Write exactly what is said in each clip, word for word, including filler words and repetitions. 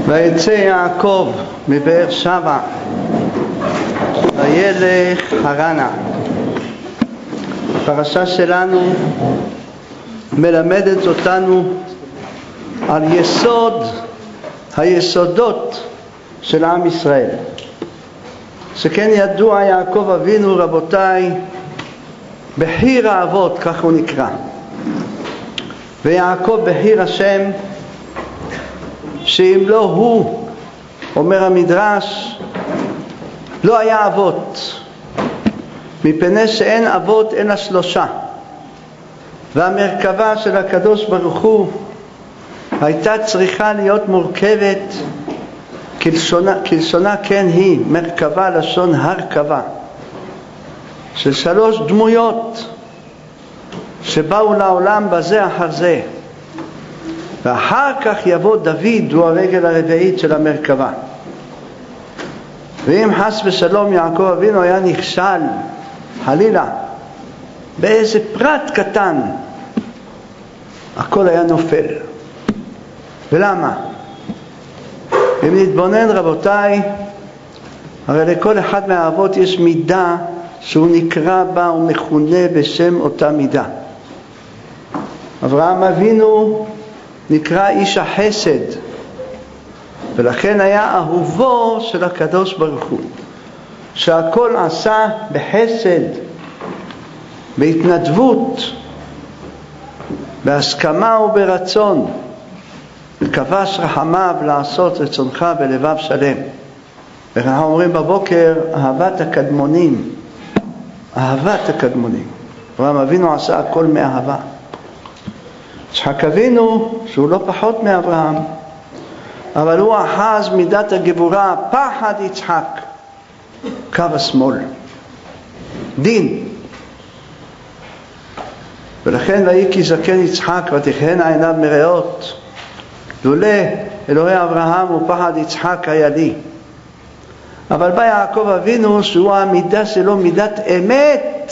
ויצא יעקב מבאר שבע וילך הרנה. הפרשה שלנו מלמדת אותנו על יסוד היסודות של עם ישראל, שכן ידוע יעקב אבינו, רבותיי, בחיר האבות, כך הוא נקרא, ויעקב בחיר השם, שאם לא הוא, אומר המדרש, לא היה אבות, מפני שאין אבות אלא שלושה, והמרכבה של הקדוש ברוך הוא הייתה צריכה להיות מורכבת כלשונה, כלשונה כן היא, מרכבה לשון הרכבה, של שלוש דמויות שבאו לעולם בזה אחר זה, ואחר כך יבוא דוד, הוא הרגל הרביעית של המרכבה. ואם חס ושלום יעקב אבינו היה נכשל חלילה באיזה פרט קטן, הכל היה נופל. ולמה? אם נתבונן, רבותיי, הרי לכל אחד מהאבות יש מידה שהוא נקרא בה ומכונה בשם אותה מידה. אברהם אבינו נקרא איש החסד, ולכן היה אהובו של הקדוש ברוך הוא, שהכל עשה בחסד, בהתנדבות, בהסכמה וברצון, וכבש רחמיו לעשות רצונך בלבב שלם. ואנחנו אומרים בבוקר, אהבת הקדמונים, אהבת הקדמונים. אברהם אבינו עשה הכל מאהבה. יצחק אבינו, שהוא לא פחות מאברהם, אבל הוא אחז מידת הגבורה, פחד יצחק, קו השמאל, דין. ולכן ויהי כי זקן יצחק ותכהנה עיניו מרעות, לולא אלוהי אברהם ופחד יצחק היה לי. אבל בא יעקב אבינו, שהוא המידה שלו מידת אמת,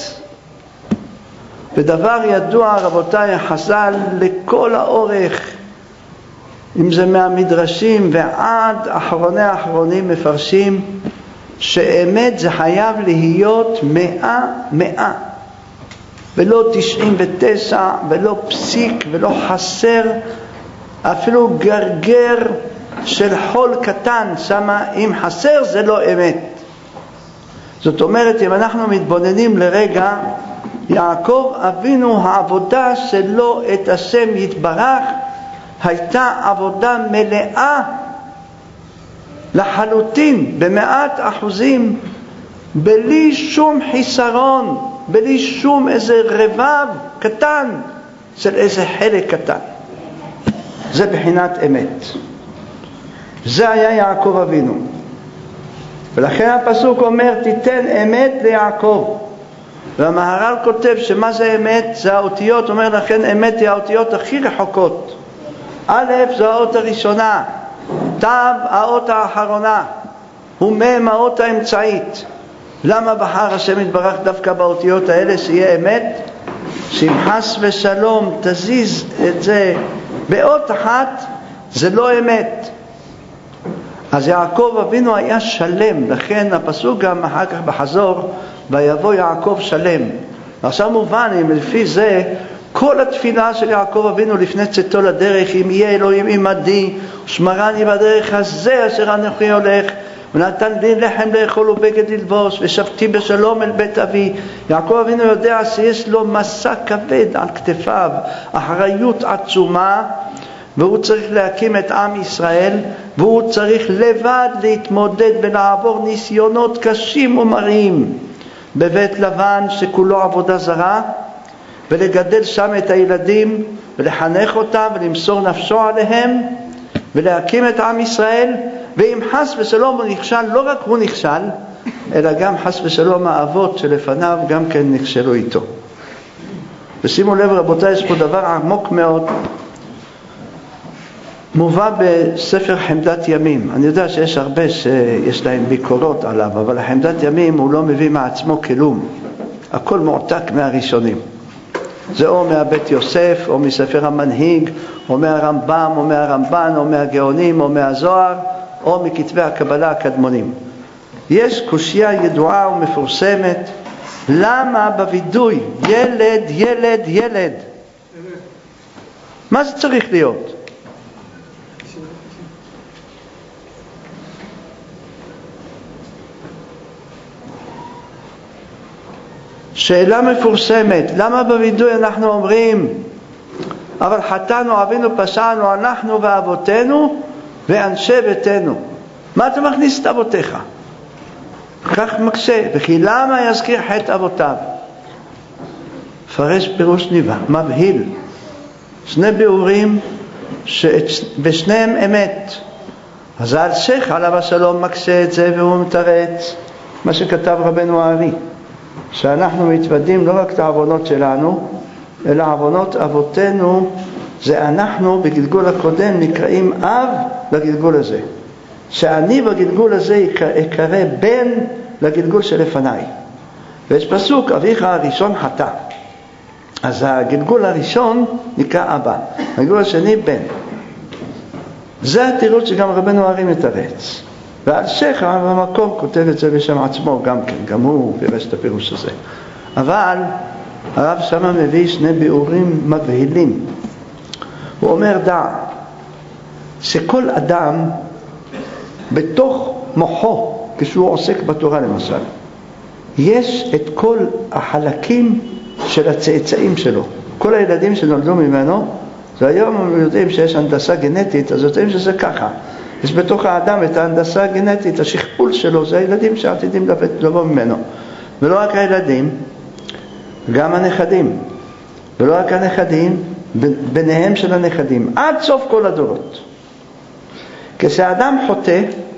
ודבר ידוע, רבותיי, חז"ל לכל האורך, אם זה מהמדרשים ועד אחרוני האחרונים מפרשים, שאמת זה חייב להיות מאה מאה, ולא תשעים ותשע, ולא פסיק, ולא חסר, אפילו גרגר של חול קטן, שמה אם חסר זה לא אמת. זאת אומרת, אם אנחנו מתבוננים לרגע, יעקב אבינו, העבודה שלו את השם יתברך הייתה עבודה מלאה לחלוטין, במאת אחוזים, בלי שום חיסרון, בלי שום איזה רבב קטן של איזה חלק קטן. זה בחינת אמת. זה היה יעקב אבינו. ולכן הפסוק אומר, תיתן אמת ליעקב. והמהר"ל כותב שמה זה אמת? זה האותיות, אומר לכן אמת היא האותיות הכי רחוקות. א' זו האות הראשונה, ת' האות האחרונה, ומ' האות האמצעית. למה בחר השם יתברך דווקא באותיות האלה שיהיה אמת? שאם חס ושלום תזיז את זה באות אחת, זה לא אמת. אז יעקב אבינו היה שלם, לכן הפסוק גם אחר כך בחזור, ויבוא יעקב שלם. ועכשיו מובן, אם לפי זה, כל התפילה של יעקב אבינו לפני צאתו לדרך, אם יהיה אלוהים עמדי, ושמרני בדרך הזה אשר אנוכי הולך, ונתן לי לחם לאכול ובגד ללבוש, ושבתי בשלום אל בית אבי. יעקב אבינו יודע שיש לו מסע כבד על כתפיו, אחריות עצומה, והוא צריך להקים את עם ישראל, והוא צריך לבד להתמודד ולעבור ניסיונות קשים ומרים בבית לבן שכולו עבודה זרה, ולגדל שם את הילדים ולחנך אותם ולמסור נפשו עליהם ולהקים את עם ישראל. ואם חס ושלום הוא נכשל, לא רק הוא נכשל, אלא גם חס ושלום האבות שלפניו גם כן נכשלו איתו. ושימו לב, רבותיי, יש פה דבר עמוק מאוד, מובא בספר חמדת ימים. אני יודע שיש הרבה שיש להם ביקורות עליו, אבל חמדת ימים הוא לא מביא מעצמו כלום, הכל מועתק מהראשונים. זה או מהבית יוסף, או מספר המנהיג, או מהרמב"ם, או מהרמב"ן, או מהגאונים, או מהזוהר, או מכתבי הקבלה הקדמונים. יש קושיה ידועה ומפורסמת, למה בווידוי ילד, ילד, ילד? מה זה צריך להיות? שאלה מפורסמת, למה בווידוי אנחנו אומרים אבל חטאנו, אבינו, פשענו, אנחנו ואבותינו ואנשי ביתנו? מה אתה מכניס את אבותיך? כך מקשה, וכי למה יזכיר חטא אבותיו? פרש פירוש ניבה, מבהיל, שני ביאורים שבשניהם אמת. אז האלשיך עליו השלום מקשה את זה, והוא מתרץ מה שכתב רבנו הארי, שאנחנו מתוודים לא רק את העוונות שלנו, אלא עוונות אבותינו. זה אנחנו בגלגול הקודם נקראים אב לגלגול הזה, שאני בגלגול הזה יקרא בן לגלגול שלפניי. ויש פסוק, אביך הראשון חטא, אז הגלגול הראשון נקרא אבא, הגלגול השני בן. זה התירוץ שגם רבנו הארי מתרץ, והאלשיך במקום כותב את זה בשם עצמו גם כן, גם הוא פירש את הפירוש הזה. אבל הרב שמה מביא שני ביאורים מבהילים. הוא אומר, דע שכל אדם בתוך מוחו, כשהוא עוסק בתורה למשל, יש את כל החלקים של הצאצאים שלו, כל הילדים שנולדו ממנו. זה היום הם יודעים שיש הנדסה גנטית, אז יודעים שזה ככה. יש בתוך האדם את ההנדסה הגנטית, השכפול שלו, זה הילדים שעתידים לבוא ממנו. ולא רק הילדים, גם הנכדים. ולא רק הנכדים, ביניהם של הנכדים, עד סוף כל הדורות. כשהאדם חוטא,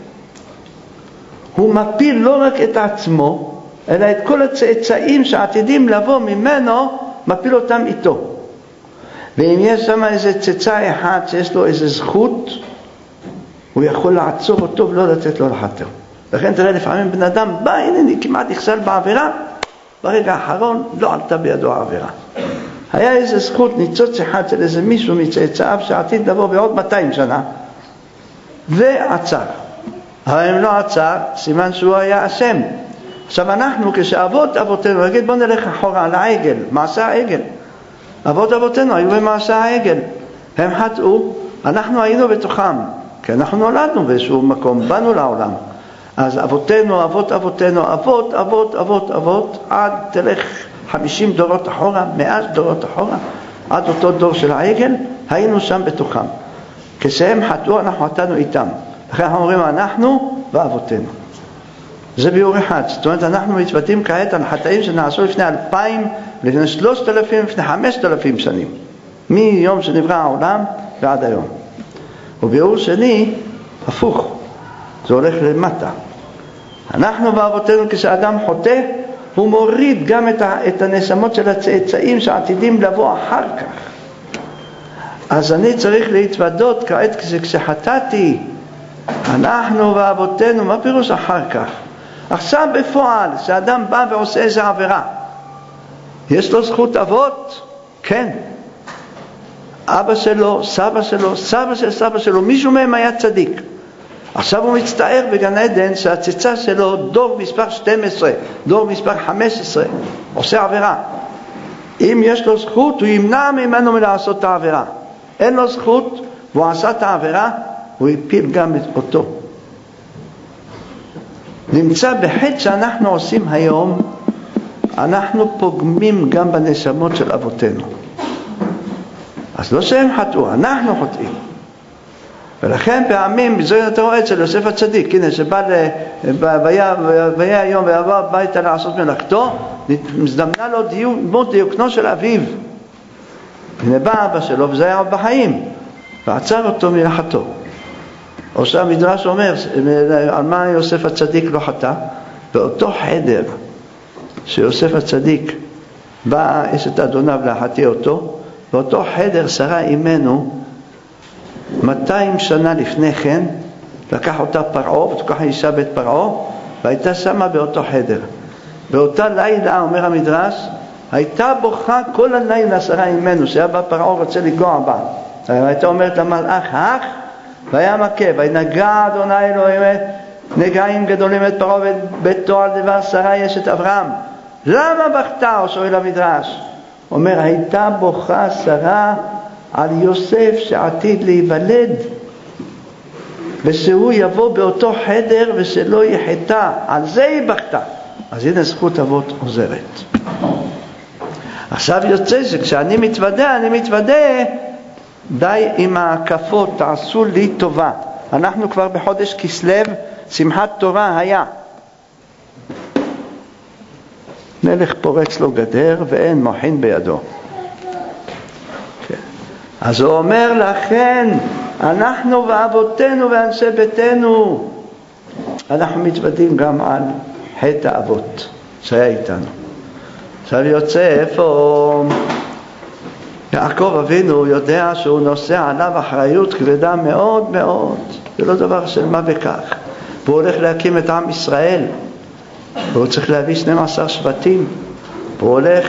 הוא מפיל לא רק את עצמו, אלא את כל הצאצאים שעתידים לבוא ממנו, מפיל אותם איתו. ואם יש שם איזה צאצא אחד שיש לו איזה זכות, הוא יכול לעצור אותו ולא לתת לו לחטא. לכן תראה, לפעמים בן אדם בא, הנה אני כמעט נכשל בעבירה, ברגע האחרון לא עלתה בידו העבירה. היה איזה זכות, ניצוץ אחד של איזה מישהו מצאצאיו שעתיד לבוא בעוד מאתיים שנה, ועצר. אבל אם לא עצר, סימן שהוא היה אשם. עכשיו אנחנו, כשאבות אבותינו, נגיד בוא נלך אחורה על העגל, מעשה העגל. אבות אבותינו היו במעשה העגל, הם חטאו, אנחנו היינו בתוכם, כי אנחנו נולדנו באיזשהו מקום, באנו לעולם. אז אבותינו, אבות אבותינו, אבות, אבות, אבות, אבות, עד תלך חמישים דורות אחורה, מאה דורות אחורה, עד אותו דור של העגל, היינו שם בתוכם. כשהם חטאו, אנחנו חטאנו איתם. לכן אנחנו אומרים, אנחנו ואבותינו. זה ביאור אחד. זאת אומרת, אנחנו מתוודעים כעת על חטאים שנעשו לפני אלפיים, לפני שלושת אלפים, לפני חמשת אלפים שנים. מיום שנברא העולם ועד היום. וביאור שני, הפוך. זה הולך למטה. אנחנו ואבותינו, כשאדם חוטא, הוא מוריד גם את, ה, את הנשמות של הצאצאים שעתידים לבוא אחר כך. אז אני צריך להתוודות כעת כשחטאתי, אנחנו ואבותינו, מה פירוש אחר כך? עכשיו בפועל, שאדם בא ועושה איזו עבירה, יש לו זכות אבות? כן. אבא שלו, סבא שלו, סבא של סבא שלו, מישהו מהם היה צדיק. עכשיו הוא מצטער בגן עדן שהצאצא שלו, דור מספר שתים עשרה, דור מספר חמש עשרה, עושה עבירה. אם יש לו זכות, הוא ימנע ממנו מלעשות את העבירה. אין לו זכות, והוא עשה את העבירה, הוא יפיל גם אותו. נמצא בחטא שאנחנו עושים היום, אנחנו פוגמים גם בנשמות של אבותינו. אז לא שהם חטאו, אנחנו חוטאים. ולכן פעמים, בזוהי אתה רואה אצל יוסף הצדיק, הנה שבא והיה היום ועבר הביתה לעשות מלאכתו, מזדמנה לו דמות דיוקנו של אביו. הנה בא אבא שלו וזה היה בחיים, ועצר אותו מלאכתו. או שהמדרש אומר, על מה יוסף הצדיק לא חטא? באותו חדר שיוסף הצדיק בא אשת אדוניו להחטיא אותו, באותו חדר שרה אימנו, מאתיים שנה לפני כן, לקח אותה פרעה, ותקח אישה בית פרעה, והייתה שמה באותו חדר. באותה לילה, אומר המדרש, הייתה בוכה כל הלילה שרה אימנו, שהיה בא פרעה רוצה לגוע בה. הייתה אומרת למלאך, אך, והיה מכה, וינגע אדוני אלוהים נגעים גדולים את פרעה ואת ביתו על דבר שרה יש את אברהם. למה בכתה? או שואל המדרש. אומר, הייתה בוכה שרה על יוסף שעתיד להיוולד, ושהוא יבוא באותו חדר ושלא יחטא, על זה היא בכתה. אז הנה זכות אבות עוזרת. עכשיו יוצא שכשאני מתוודה, אני מתוודה, די עם ההקפות, תעשו לי טובה. אנחנו כבר בחודש כסלו, שמחת תורה היה. מלך פורץ לו גדר ואין מוחין בידו. אז הוא אומר לכן, אנחנו ואבותינו ואנשי ביתנו, אנחנו מתוודים גם על חטא האבות שהיה איתנו. עכשיו יוצא איפה יעקב אבינו יודע שהוא נושא עליו אחריות כבדה מאוד מאוד, זה לא דבר של מה וכך. והוא הולך להקים את עם ישראל, והוא צריך להביא שנים עשר שבטים, והוא הולך,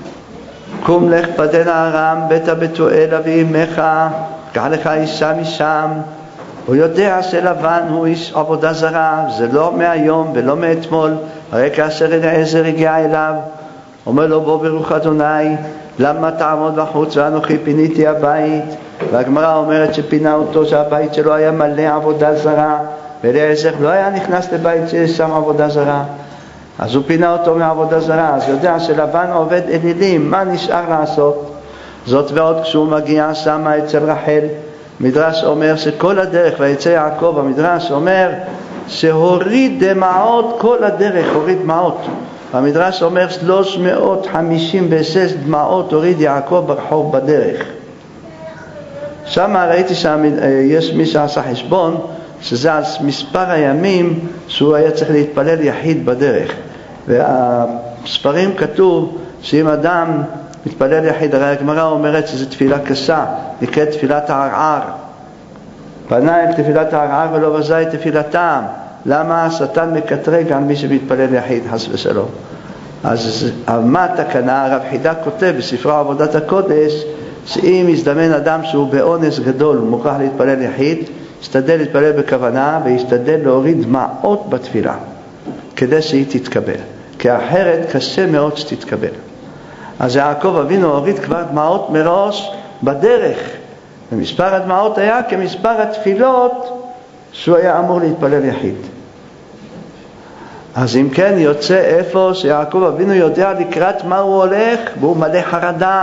קום לך פדנה ארם ביתה בתואל אבי אמך, קח לך אישה משם. הוא יודע שלבן הוא איש עבודה זרה, זה לא מהיום ולא מאתמול. הרי כאשר אליעזר הגיע אליו, אומר לו בוא ברוך אדוני, למה תעמוד בחוץ ואנוכי פיניתי הבית? והגמרא אומרת שפינה אותו שהבית שלו היה מלא עבודה זרה, ואליעזר לא היה נכנס לבית שיש שם עבודה זרה, אז הוא פינה אותו מעבודה זרה. אז יודע שלבן עובד אלילים, מה נשאר לעשות? זאת ועוד, כשהוא מגיע שם אצל רחל, מדרש אומר שכל הדרך, ויצא יעקב, המדרש אומר שהוריד דמעות כל הדרך, הוריד דמעות. המדרש אומר שלוש מאות חמישים ושש דמעות הוריד יעקב ברחוב בדרך. שם ראיתי שיש מי שעשה חשבון שזה על מספר הימים שהוא היה צריך להתפלל יחיד בדרך. והספרים כתוב שאם אדם מתפלל יחיד, הרי הגמרא אומרת שזו תפילה קשה, נקראת תפילת הערער. פנה אל תפילת הערער ולא בזה את תפילתם. למה? השטן מקטרג על מי שמתפלל יחיד, חס ושלום. אז מה התקנה? הרב חידה כותב בספרו עבודת הקודש, שאם יזדמן אדם שהוא באונס גדול ומוכרח להתפלל יחיד, ישתדל להתפלל בכוונה וישתדל להוריד דמעות בתפילה כדי שהיא תתקבל, כי אחרת קשה מאוד שתתקבל. אז יעקב אבינו הוריד כבר דמעות מראש בדרך, ומספר הדמעות היה כמספר התפילות שהוא היה אמור להתפלל יחיד. אז אם כן יוצא איפה שיעקב אבינו יודע לקראת מה הוא הולך, והוא מלא חרדה.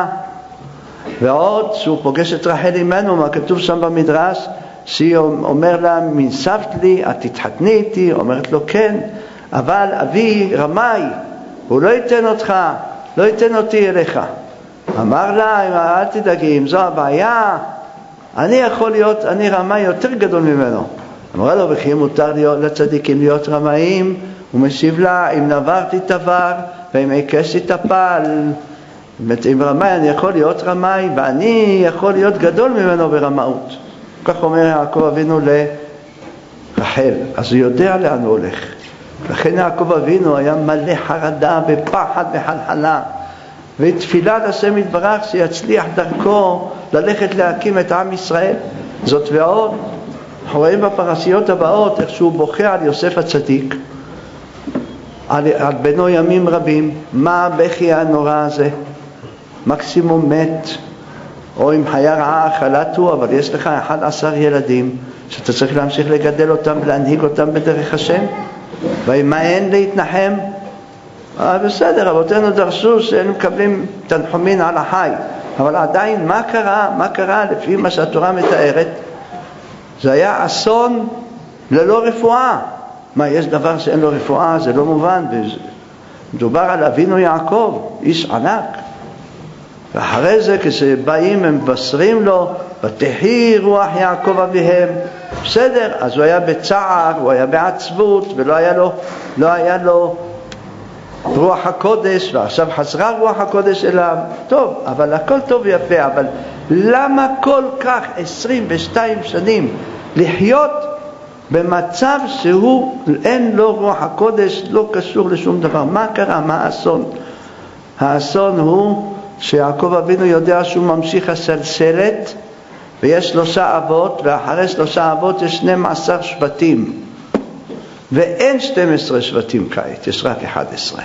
ועוד שהוא פוגש את רחל אימנו, מה כתוב שם במדרש, שהיא אומר לה, מנסבת לי, את תתחתני איתי? אומרת לו כן, אבל אבי רמאי, הוא לא ייתן אותך, לא ייתן אותי אליך. אמר לה, אל תדאגי, אם זו הבעיה, אני יכול להיות, אני רמאי יותר גדול ממנו. אמרה לו, וכי מותר להיות, לצדיקים להיות רמאים? הוא משיב לה, אם נברתי תבר ואם עיקשתי תפל. אם רמאי אני יכול להיות רמאי, ואני יכול להיות גדול ממנו ברמאות. כך אומר יעקב אבינו לרחל. אז הוא יודע לאן הוא הולך. לכן יעקב אבינו היה מלא חרדה בפחד וחלחלה, ותפילה לשם יתברך שיצליח דרכו ללכת להקים את עם ישראל. זאת ועוד, אנחנו רואים בפרשיות הבאות איך שהוא בוכה על יוסף הצדיק, על, על בנו ימים רבים. מה הבכי הנורא הזה? מקסימום מת, או אם חיה רעה חלטו, אבל יש לך אחד עשר ילדים שאתה צריך להמשיך לגדל אותם ולהנהיג אותם בדרך השם, ומה אין להתנחם? אה, בסדר, אבותינו דרשו שהם מקבלים תנחומין על החי, אבל עדיין מה קרה? מה קרה לפי מה שהתורה מתארת? זה היה אסון ללא רפואה. מה, יש דבר שאין לו רפואה? זה לא מובן. מדובר על אבינו יעקב, איש ענק. ואחרי זה כשבאים הם מבשרים לו, ותחי רוח יעקב אביהם. בסדר, אז הוא היה בצער, הוא היה בעצבות, ולא היה לו, לא היה לו רוח הקודש, ועכשיו חזרה רוח הקודש אליו. טוב, אבל הכל טוב ויפה, אבל למה כל כך עשרים ושתיים שנים לחיות במצב שהוא אין לו רוח הקודש, לא קשור לשום דבר? מה קרה? מה האסון? האסון הוא שיעקב אבינו יודע שהוא ממשיך הסלסלת, ויש שלושה אבות, ואחרי שלושה אבות יש שנים עשר שבטים, ואין שתים עשרה שבטים כעת, יש רק אחד עשרה.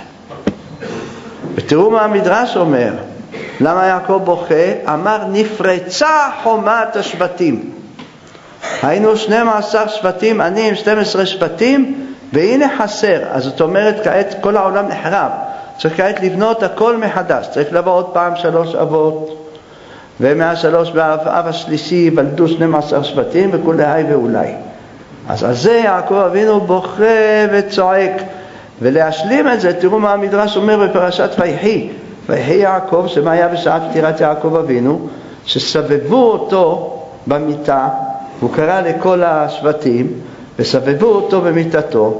ותראו מה המדרש אומר, למה יעקב בוכה? אמר נפרצה חומת השבטים. היינו שנים עשר שבטים, אני עם שתים עשרה שבטים, והנה חסר. אז זאת אומרת כעת כל העולם נחרב, צריך כעת לבנות הכל מחדש, צריך לבוא עוד פעם שלוש אבות, ומהשלוש באב השלישי ולדו שנים עשר שבטים וכולי ואולי. אז על זה יעקב אבינו בוכה וצועק. ולהשלים את זה, תראו מה המדרש אומר בפרשת ויחי. ויחי יעקב, שמה היה בשעת פטירת יעקב אבינו, שסבבו אותו במיטה, הוא קרא לכל השבטים, וסבבו אותו במיטתו,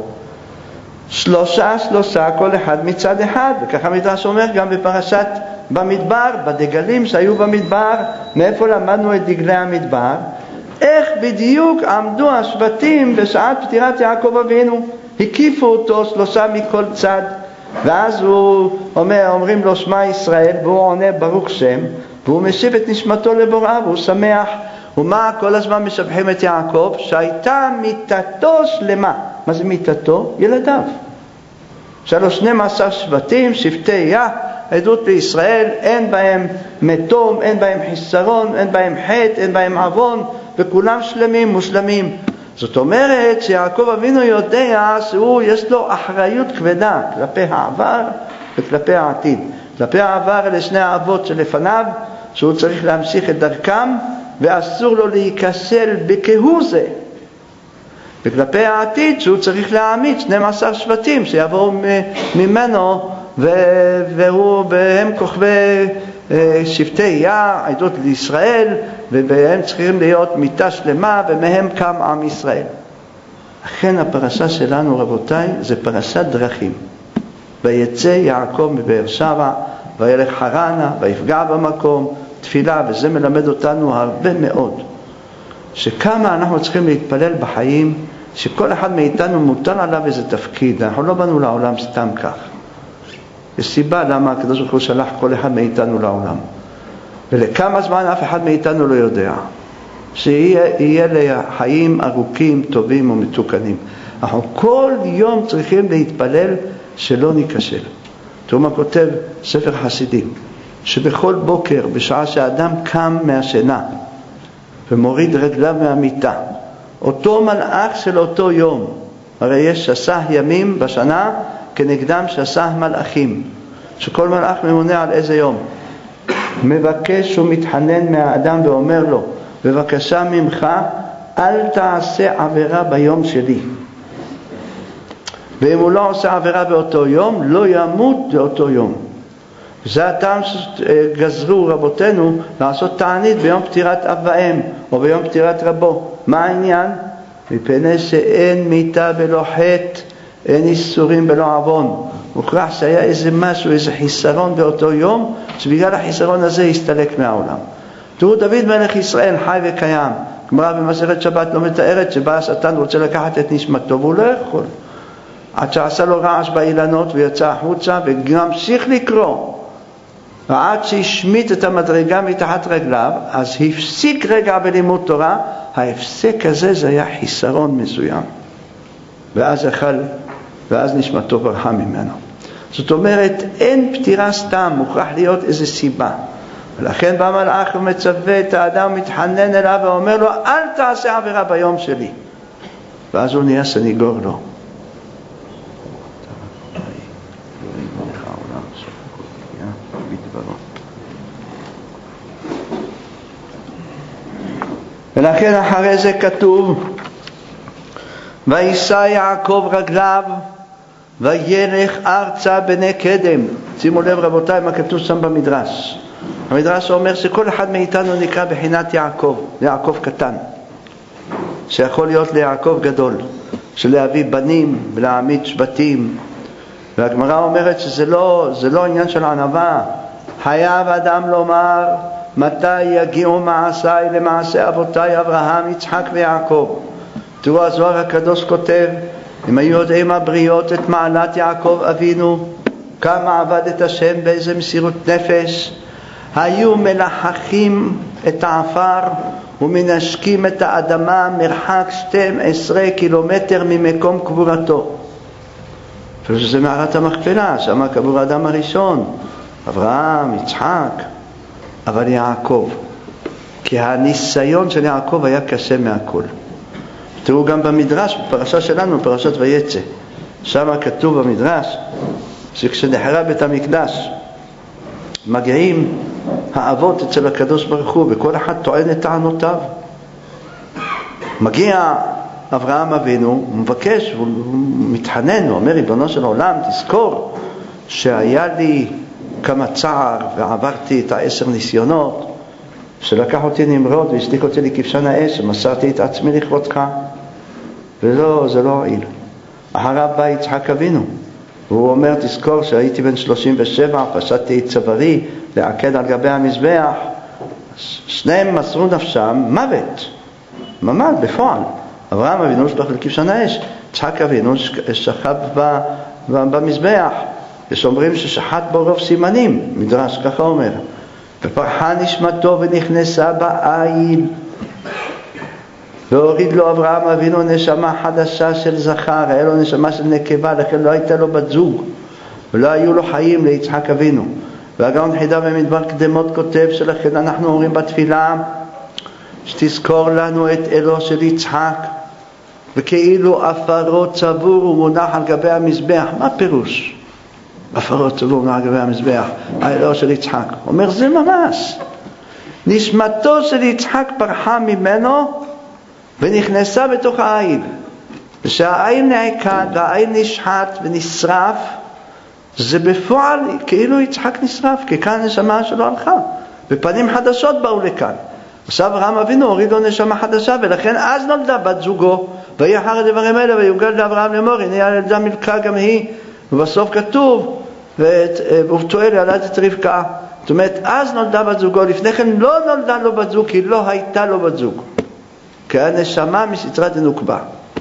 שלושה שלושה כל אחד מצד אחד. וככה המדרש אומר גם בפרשת במדבר, בדגלים שהיו במדבר. מאיפה למדנו את דגלי המדבר? איך בדיוק עמדו השבטים בשעת פטירת יעקב אבינו, הקיפו אותו שלושה מכל צד, ואז הוא אומר, אומרים לו שמע ישראל, והוא עונה ברוך שם, והוא משיב את נשמתו לבוראה, והוא שמח. ומה כל הזמן משבחים את יעקב? שהייתה מיתתו שלמה. מה זה מיתתו? ילדיו. שלוש שנים עשר שבטים, שבטי יה, עדות לישראל, אין בהם מתום, אין בהם חיסרון, אין בהם חטא, אין בהם עוון, וכולם שלמים מושלמים. זאת אומרת שיעקב אבינו יודע שהוא יש לו אחריות כבדה כלפי העבר וכלפי העתיד. כלפי העבר אלה שני האבות שלפניו, שהוא צריך להמשיך את דרכם ואסור לו להיכשל בכהוא זה. וכלפי העתיד שהוא צריך להעמיד שנים עשר שבטים שיבואו ממנו, והוא בהם כוכבי שבטי יה, עדות לישראל, ובהם צריכים להיות מיטה שלמה, ומהם קם עם ישראל. אכן הפרשה שלנו רבותיי זה פרשת דרכים. ויצא יעקב מבאר שבע וילך חרנה ויפגע במקום, תפילה. וזה מלמד אותנו הרבה מאוד שכמה אנחנו צריכים להתפלל בחיים, שכל אחד מאיתנו מוטל עליו איזה תפקיד. אנחנו לא באנו לעולם סתם כך, יש סיבה למה הקדוש ברוך הוא שלח כל אחד מאיתנו לעולם, ולכמה זמן אף אחד מאיתנו לא יודע. שיהיה לחיים ארוכים, טובים ומתוקנים. אנחנו כל יום צריכים להתפלל שלא ניכשל. תראו מה כותב ספר חסידים, שבכל בוקר בשעה שהאדם קם מהשינה ומוריד רגליו מהמיטה, אותו מלאך של אותו יום, הרי יש שסה ימים בשנה כנגדם שסה מלאכים, שכל מלאך ממונה על איזה יום, מבקש ומתחנן מהאדם ואומר לו, בבקשה ממך אל תעשה עבירה ביום שלי. ואם הוא לא עושה עבירה באותו יום, לא ימות באותו יום. זה הטעם שגזרו רבותינו לעשות תענית ביום פטירת אב ואם או ביום פטירת רבו. מה העניין? מפני שאין מיתה ולא חטא, אין איסורים ולא עוון. מוכרח שהיה איזה משהו, איזה חיסרון באותו יום, שבגלל החיסרון הזה הסתלק מהעולם. תראו, דוד מלך ישראל חי וקיים. גמרא במסכת שבת לא מתארת שבא השטן רוצה לקחת את נשמתו והוא לא יכול, עד שעשה לו רעש באילנות ויצא החוצה והמשיך לקרוא, ועד שהשמיט את המדרגה מתחת רגליו, אז הפסיק רגע בלימוד תורה. ההפסק הזה זה היה חיסרון מסוים, ואז אכל, ואז נשמתו ברחה ממנו. זאת אומרת, אין פטירה סתם, מוכרח להיות איזו סיבה. ולכן בא מלאך ומצווה את האדם, מתחנן אליו ואומר לו, אל תעשה עבירה ביום שלי. ואז הוא נהיה סניגור לו. ולכן אחרי זה כתוב, וישא יעקב רגליו וילך ארצה בני קדם. שימו לב רבותיי מה כתוב שם במדרש. המדרש אומר שכל אחד מאיתנו נקרא בחינת יעקב, יעקב קטן, שיכול להיות ליעקב גדול, שלהביא בנים ולהעמיד שבטים. והגמרא אומרת שזה לא, זה לא עניין של ענווה. חייב אדם לומר, מתי יגיעו מעשיי למעשה אבותיי אברהם, יצחק ויעקב. תראו, הזוהר הקדוש כותב, אם היו יודעים הבריות את מעלת יעקב אבינו, כמה עבד את השם, באיזה מסירות נפש. היו מלחכים את העפר ומנשקים את האדמה מרחק שתים עשרה קילומטר ממקום קבורתו. אפילו שזה מערת המכפלה, שם קבור האדם הראשון, אברהם, יצחק, אבל יעקב. כי הניסיון של יעקב היה קשה מהכל. תראו גם במדרש, בפרשה שלנו, פרשת ויצא. שם כתוב במדרש שכשנחרב בית המקדש מגיעים האבות אצל הקדוש ברוך הוא וכל אחד טוען את טענותיו. מגיע אברהם אבינו, הוא מבקש, הוא מתחנן, הוא אומר, ריבונו של עולם, תזכור שהיה לי כמה צער ועברתי את העשר ניסיונות, שלקח אותי נמרוד והשליך אותי לכבשן האש, ומסרתי את עצמי לכבודך, ולא, זה לא הועיל. אחריו בא יצחק אבינו, והוא אומר, תזכור שהייתי בן שלושים ושבע, פשטתי את צווארי לעקד על גבי המזבח. שניהם מסרו נפשם מוות, ממש בפועל. אברהם אבינו שלח לכבשן האש, יצחק אבינו שכב במזבח, יש אומרים ששחט בו רוב סימנים, מדרש ככה אומר. ופרחה נשמתו ונכנסה בעיל, והוריד לו אברהם אבינו נשמה חדשה של זכר, היה לו נשמה של נקבה, לכן לא הייתה לו בת זוג ולא היו לו חיים ליצחק אבינו. והגאון חידה במדבר קדמות כותב שלכן אנחנו אומרים בתפילה שתזכור לנו את אלו של יצחק, וכאילו אפרות צבור ומונח על גבי המזבח. מה פירוש אפרות צבור ומונח על גבי המזבח? האלו של יצחק אומר זה ממש נשמתו של יצחק פרחה ממנו ונכנסה בתוך העיל, ושהעיל נעקד והעיל נשחט ונשרף, זה בפועל כאילו יצחק נשרף, כי כאן הנשמה שלו הלכה ופנים חדשות באו לכאן. עכשיו אברהם אבינו הוריד לו נשמה חדשה, ולכן אז נולדה בת זוגו, ויהי אחר הדברים האלה ויוגד לאברהם לאמור הנה ילדה מלכה גם היא, ובסוף כתוב ובתואל ילד את רבקה. זאת אומרת אז נולדה בת זוגו, לפני כן לא נולדה לו בת זוג כי לא הייתה לו בת זוג, כי הנשמה מסתרת נוקבה.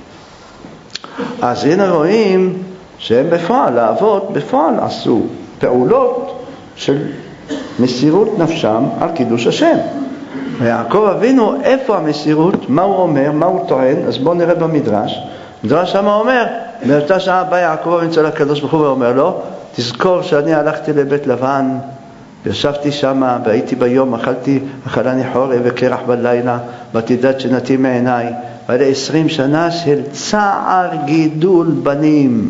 אז הנה רואים שהם בפועל, האבות בפועל עשו פעולות של מסירות נפשם על קידוש השם. ויעקב אבינו, איפה המסירות? מה הוא אומר? מה הוא טוען? אז בואו נראה במדרש. מדרש שם אומר, באותה שעה בא יעקב אבינו אצל הקדוש ברוך הוא ואומר לו, תזכור שאני הלכתי לבית לבן, ישבתי שם והייתי ביום, אכלתי אכלני חורב וקרח בלילה, ותדעת שנתי מעיניי, ועלי עשרים שנה של צער גידול בנים.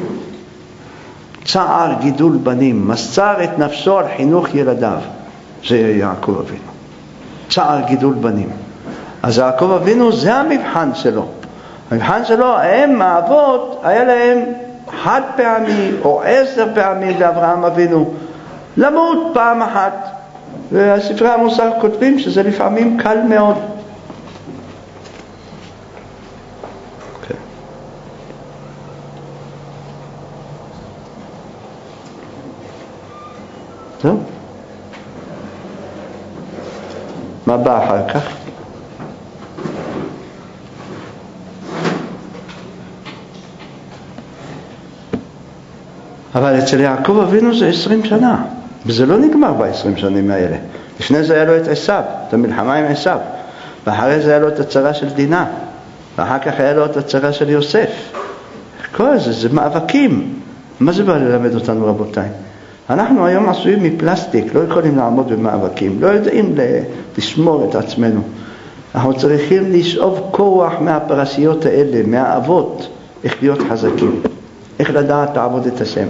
צער גידול בנים, מסר את נפשו על חינוך ילדיו. זה יעקב אבינו, צער גידול בנים. אז יעקב אבינו זה המבחן שלו. המבחן שלו, הם האבות, היה להם חד פעמי או עשר פעמים לאברהם אבינו למות פעם אחת, והספרי המוסר כותבים שזה לפעמים קל מאוד. okay. טוב, מה בא אחר כך? אבל אצל יעקב אבינו זה עשרים שנה, וזה לא נגמר בעשרים שנים האלה. לפני זה היה לו את עשיו, את המלחמה עם עשיו, ואחרי זה היה לו את הצרה של דינה, ואחר כך היה לו את הצרה של יוסף. כל זה, זה מאבקים. מה זה בא ללמד אותנו רבותיי? אנחנו היום עשויים מפלסטיק, לא יכולים לעמוד במאבקים, לא יודעים לשמור את עצמנו. אנחנו צריכים לשאוב כוח מהפרשיות האלה, מהאבות, איך להיות חזקים, איך לדעת לעבוד את השם.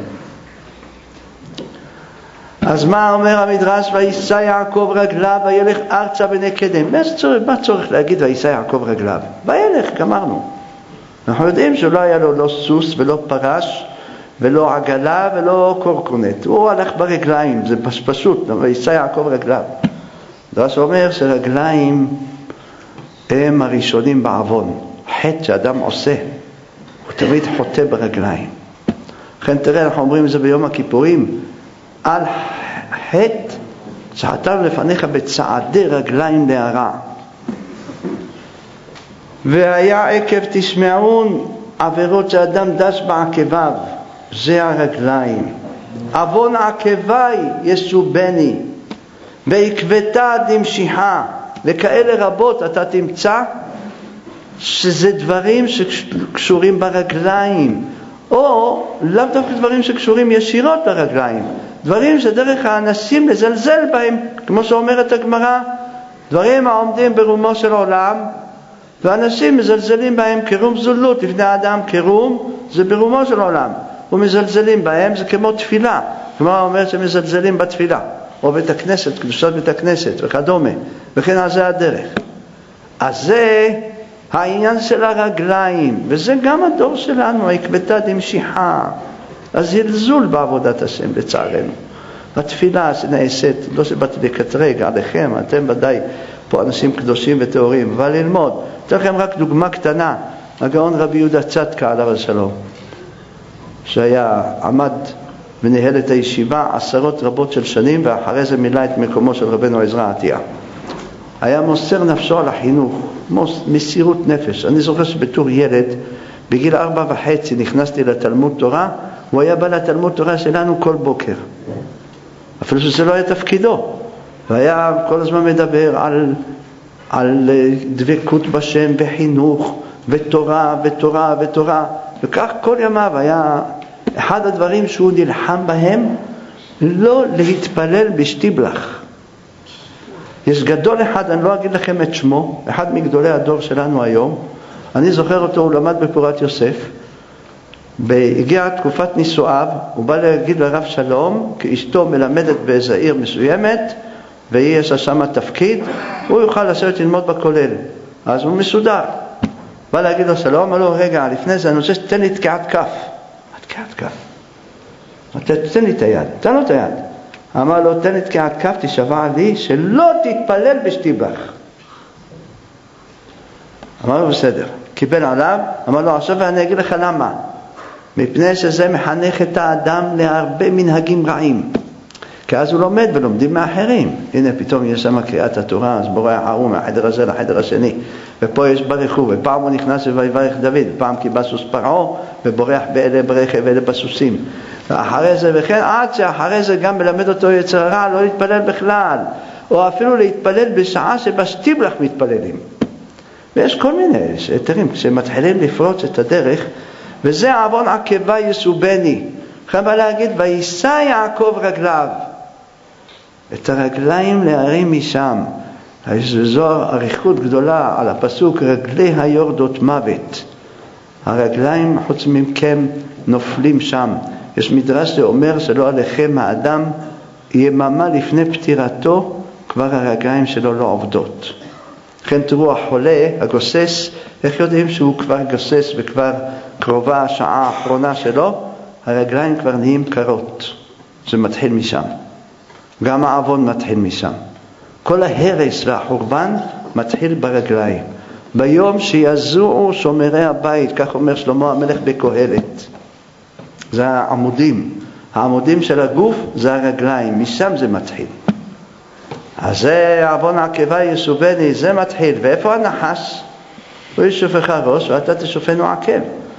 אז מה אומר המדרש? וישא יעקב רגליו וילך ארצה בני קדם. מה צורך להגיד וישא יעקב רגליו? וילך, גמרנו. אנחנו יודעים שלא היה לו לא סוס ולא פרש ולא עגלה ולא קורקונט, הוא הלך ברגליים, זה פשוט. וישא יעקב רגליו. המדרש אומר שרגליים הם הראשונים בעוון, חטא שאדם עושה, הוא תמיד חוטא ברגליים. לכן תראה, אנחנו אומרים את זה ביום הכיפורים, על חטא שעתם לפניך בצעדי רגליים להרע. והיה עקב תשמעון, עבירות שאדם דש בעקביו, זה הרגליים. עוון עקבי יסובני ועקבתה דמשיחה, וכאלה רבות אתה תמצא שזה דברים שקשורים ברגליים, או לאו דווקא דברים שקשורים ישירות ברגליים, דברים שדרך האנשים לזלזל בהם, כמו שאומרת הגמרא, דברים העומדים ברומו של עולם ואנשים מזלזלים בהם כרום זולות. לפני האדם כרום זה ברומו של עולם, ומזלזלים בהם זה כמו תפילה. הגמרא אומרת שמזלזלים בתפילה או בית הכנסת, קדושת בית הכנסת וכדומה, וכן על זה הדרך. אז זה העניין של הרגליים, וזה גם הדור שלנו, העקבתה דמשיחה, הזלזול בעבודת השם לצערנו. בתפילה שנעשית, לא שבאתי לקטרג עליכם, אתם ודאי פה אנשים קדושים וטהורים, אבל ללמוד. אתן לכם רק דוגמה קטנה, הגאון רבי יהודה צדקה עליו השלום, שהיה עמד וניהל את הישיבה עשרות רבות של שנים, ואחרי זה מילא את מקומו של רבנו עזרא עטיה. היה מוסר נפשו על החינוך, מסירות נפש. אני זוכר שבתור ילד, בגיל ארבע וחצי נכנסתי לתלמוד תורה, הוא היה בא לתלמוד תורה שלנו כל בוקר. אפילו שזה לא היה תפקידו. והיה כל הזמן מדבר על, על דבקות בשם וחינוך ותורה ותורה ותורה. וכך כל ימיו היה אחד הדברים שהוא נלחם בהם, לא להתפלל בשטיבלח. יש גדול אחד, אני לא אגיד לכם את שמו, אחד מגדולי הדור שלנו היום, אני זוכר אותו, הוא למד בפורת יוסף, והגיעה תקופת נישואיו, הוא בא להגיד לרב שלום, כי אשתו מלמדת באיזו עיר מסוימת, והיא יש שם תפקיד, הוא יוכל לשבת ללמוד בכולל, אז הוא מסודר. בא להגיד לו שלום, אמר לו, רגע, לפני זה אני רוצה שתן לי תקיעת כף. תקיעת כף. תן לי את היד, תן לו את היד. אמר לו, תן לי תקיעת כף, תשבע לי, שלא תתפלל בשטיבלח. אמר לו, בסדר. קיבל עליו, אמר לו, עכשיו אני אגיד לך למה. מפני שזה מחנך את האדם להרבה מנהגים רעים. כי אז הוא לומד ולומדים מאחרים. הנה פתאום יש שם קריאת התורה, אז בורח ההוא מהחדר הזה לחדר השני. ופה יש ברכו, ופעם הוא נכנס ויברך דוד, פעם כי בסוס פרעה, ובורח באלה ברכב ואלה בסוסים. ואחרי זה, וכן עד שאחרי זה גם מלמד אותו יצר הרע, לא להתפלל בכלל. או אפילו להתפלל בשעה שבשטיבלח מתפללים. ויש כל מיני היתרים שמתחילים לפרוץ את הדרך, וזה עוון עקבי יסובני. חייב להגיד, ויישא יעקב רגליו. את הרגליים להרים משם. זו אריכות גדולה על הפסוק, רגלי היורדות מוות. הרגליים חוץ מכם נופלים שם. יש מדרש שאומר שלא עליכם האדם יממה לפני פטירתו, כבר הרגליים שלו לא עובדות. לכן תראו, החולה, הגוסס, איך יודעים שהוא כבר גוסס וכבר קרובה השעה האחרונה שלו? הרגליים כבר נהיים קרות. זה מתחיל משם. גם העוון מתחיל משם. כל ההרס והחורבן מתחיל ברגליים. ביום שיזועו שומרי הבית, כך אומר שלמה המלך בקהלת. זה העמודים. העמודים של הגוף זה הרגליים. משם זה מתחיל. אז זה עוון עקבי יסובני, זה מתחיל. ואיפה הנחש? הוא ישופך ראש ואתה תשופנו עקב.